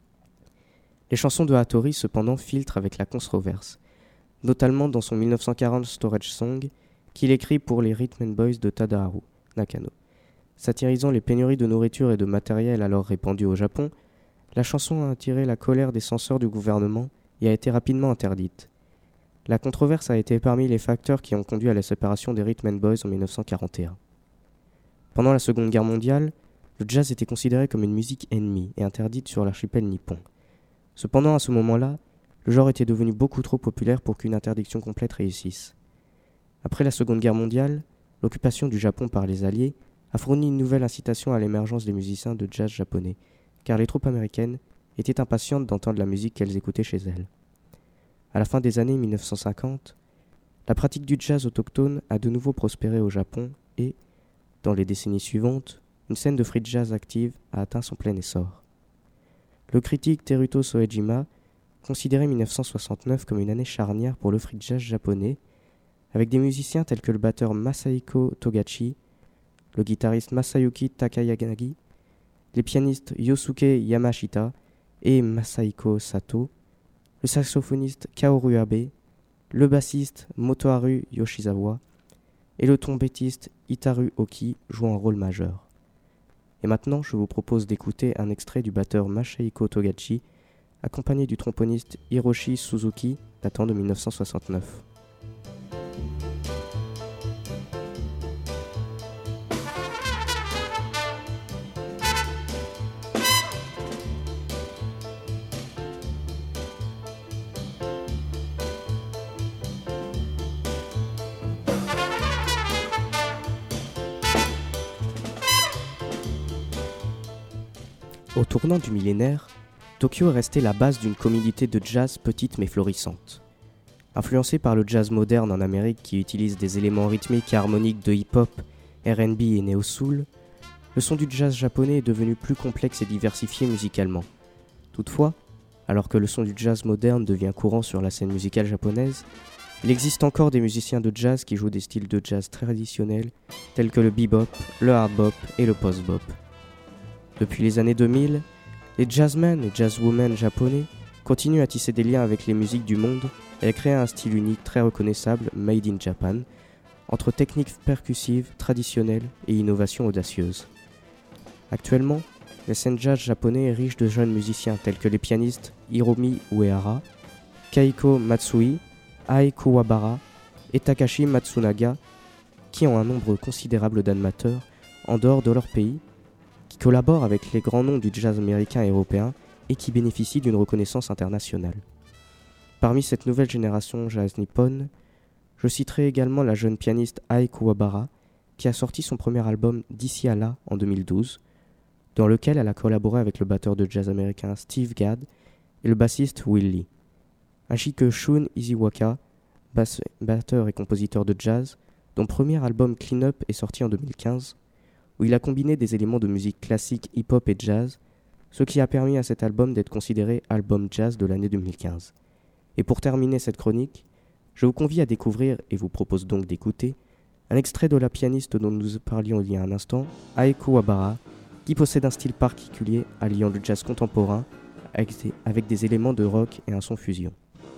Les chansons de Hattori cependant filtrent avec la controverse, notamment dans son mille neuf cent quarante Storage Song qu'il écrit pour les Rhythm and Boys de Tadaharu Nakano. Satirisant les pénuries de nourriture et de matériel alors répandues au Japon, la chanson a attiré la colère des censeurs du gouvernement et a été rapidement interdite. La controverse a été parmi les facteurs qui ont conduit à la séparation des Rhythm and Boys en mille neuf cent quarante et un. Pendant la Seconde Guerre mondiale, le jazz était considéré comme une musique ennemie et interdite sur l'archipel nippon. Cependant, à ce moment-là, le genre était devenu beaucoup trop populaire pour qu'une interdiction complète réussisse. Après la Seconde Guerre mondiale, l'occupation du Japon par les Alliés a fourni une nouvelle incitation à l'émergence des musiciens de jazz japonais, car les troupes américaines étaient impatientes d'entendre la musique qu'elles écoutaient chez elles. À la fin des années mille neuf cent cinquante, la pratique du jazz autochtone a de nouveau prospéré au Japon et, dans les décennies suivantes, une scène de free jazz active a atteint son plein essor. Le critique Teruto Soejima considérait mille neuf cent soixante-neuf comme une année charnière pour le free jazz japonais, avec des musiciens tels que le batteur Masahiko Togashi, le guitariste Masayuki Takayanagi, les pianistes Yosuke Yamashita et Masahiko Sato, le saxophoniste Kaoru Abe, le bassiste Motoharu Yoshizawa et le trompettiste Itaru Oki jouant un rôle majeur. Et maintenant, je vous propose d'écouter un extrait du batteur Masahiko Togashi, accompagné du tromboniste Hiroshi Suzuki, datant de mille neuf cent soixante-neuf. Au tournant du millénaire, Tokyo est resté la base d'une communauté de jazz petite mais florissante. Influencé par le jazz moderne en Amérique qui utilise des éléments rythmiques et harmoniques de hip-hop, R and B et néo-soul, le son du jazz japonais est devenu plus complexe et diversifié musicalement. Toutefois, alors que le son du jazz moderne devient courant sur la scène musicale japonaise, il existe encore des musiciens de jazz qui jouent des styles de jazz traditionnels tels que le bebop, le hard bop et le post-bop. Depuis les années deux mille, les jazzmen et jazzwomen japonais continuent à tisser des liens avec les musiques du monde et à créer un style unique très reconnaissable, made in Japan, entre techniques percussives, traditionnelles et innovations audacieuses. Actuellement, la scène jazz japonais est riche de jeunes musiciens tels que les pianistes Hiromi Uehara, Keiko Matsui, Ai Kuwabara et Takashi Matsunaga, qui ont un nombre considérable d'amateurs en dehors de leur pays, qui collaborent avec les grands noms du jazz américain et européen et qui bénéficient d'une reconnaissance internationale. Parmi cette nouvelle génération jazz nippone, je citerai également la jeune pianiste Ai Kuwabara, qui a sorti son premier album D'ici à là en deux mille douze, dans lequel elle a collaboré avec le batteur de jazz américain Steve Gadd et le bassiste Will Lee, ainsi que Shun Iziwaka, basse- batteur et compositeur de jazz, dont le premier album Clean Up est sorti en deux mille quinze, où il a combiné des éléments de musique classique, hip-hop et jazz, ce qui a permis à cet album d'être considéré album jazz de l'année deux mille quinze. Et pour terminer cette chronique, je vous convie à découvrir, et vous propose donc d'écouter, un extrait de la pianiste dont nous parlions il y a un instant, Ai Kuwabara, qui possède un style particulier alliant le jazz contemporain avec des, avec des éléments de rock et un son fusion.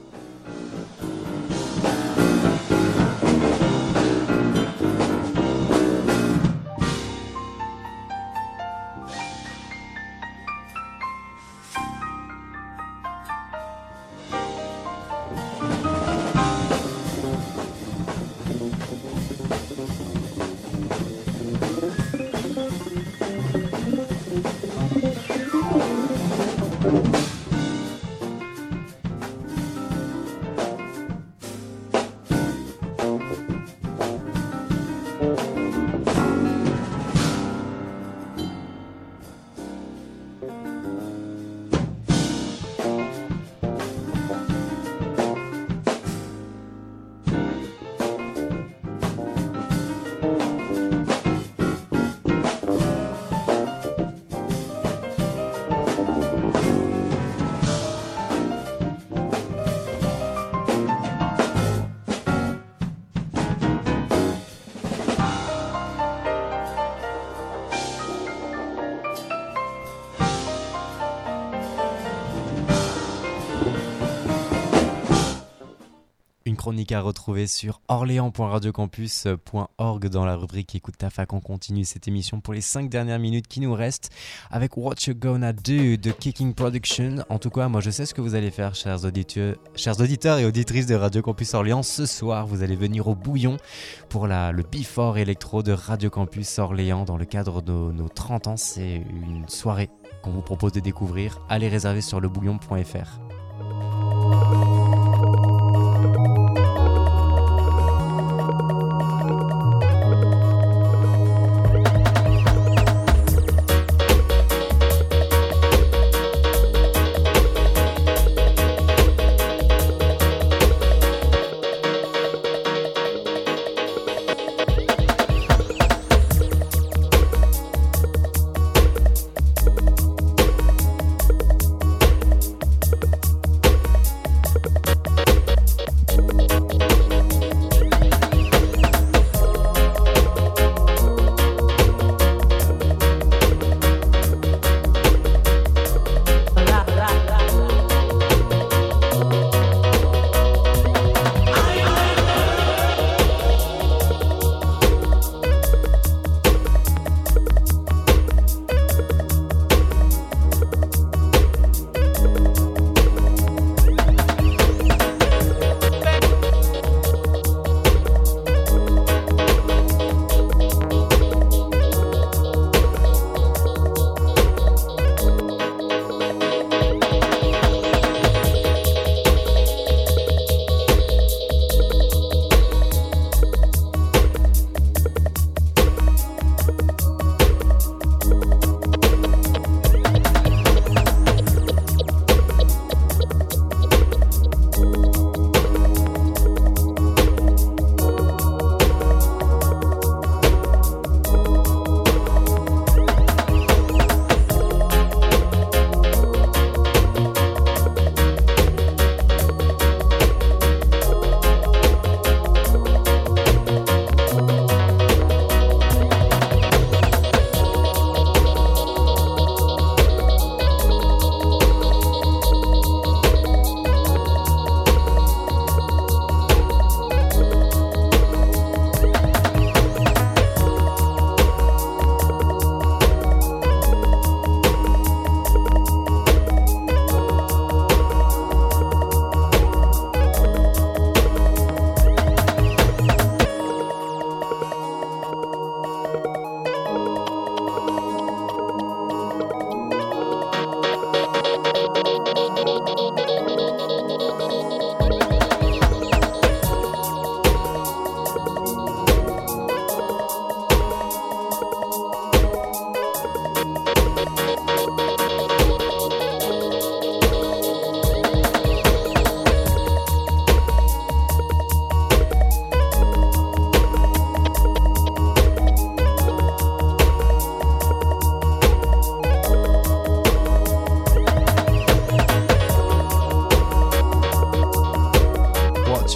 Chronique à retrouver sur orléans point radiocampus point org dans la rubrique Écoute ta fac. On continue cette émission pour les cinq dernières minutes qui nous restent avec What You Gonna Do de Kicking Production. En tout cas, moi je sais ce que vous allez faire, chers auditeurs, chers auditeurs et auditrices de Radio Campus Orléans. Ce soir, vous allez venir au Bouillon pour la, le Before Electro de Radio Campus Orléans dans le cadre de nos trente ans. C'est une soirée qu'on vous propose de découvrir. Allez réserver sur le bouillon point f r.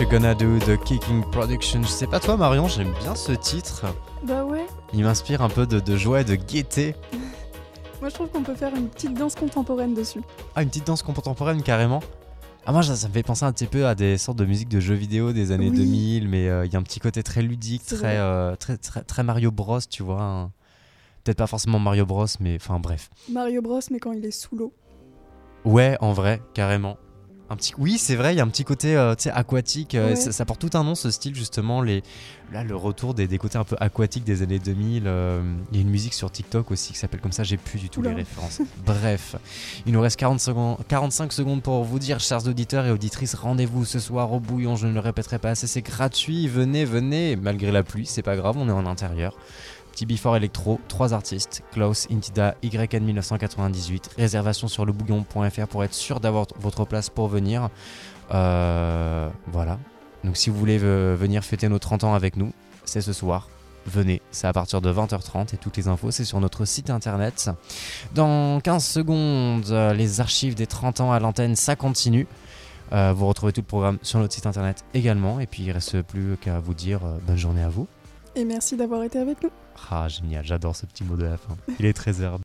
You Gonna Do de Kicking Production. Je sais pas toi Marion, j'aime bien ce titre. Bah ouais. Il m'inspire un peu de, de joie et de gaieté. Moi je trouve qu'on peut faire une petite danse contemporaine dessus. Ah, une petite danse contemporaine carrément. Ah moi ça, ça me fait penser un petit peu à des sortes de musique de jeux vidéo des années oui. deux mille, mais il euh, y a un petit côté très ludique, très, euh, très, très, très Mario Bros, tu vois. Hein. Peut-être pas forcément Mario Bros, mais enfin bref. Mario Bros, mais quand il est sous l'eau. Ouais, en vrai, carrément. Un petit... Oui, c'est vrai, il y a un petit côté euh, aquatique. Euh, ouais. ça, ça porte tout un nom, ce style, justement. Les... Là, le retour des, des côtés un peu aquatiques des années deux mille. Il euh, y a une musique sur TikTok aussi qui s'appelle comme ça. J'ai plus du tout Oula. les références. Bref, il nous reste quarante secondes, quarante-cinq secondes pour vous dire, chers auditeurs et auditrices, rendez-vous ce soir au Bouillon. Je ne le répéterai pas assez, c'est gratuit. Venez, venez. Malgré la pluie, c'est pas grave, on est en intérieur. Petit Before Electro, trois artistes, Klaus, Intida, Y N dix-neuf cent quatre-vingt-dix-huit. Réservation sur le bouillon point f r pour être sûr d'avoir t- votre place pour venir. Euh, voilà. Donc si vous voulez v- venir fêter nos trente ans avec nous, c'est ce soir. Venez, c'est à partir de vingt heures trente et toutes les infos, c'est sur notre site internet. Dans quinze secondes, les archives des trente ans à l'antenne, ça continue. Euh, vous retrouvez tout le programme sur notre site internet également. Et puis il ne reste plus qu'à vous dire euh, bonne journée à vous. Et merci d'avoir été avec nous. Ah, génial, j'adore ce petit mot de la fin. Il est treize heures.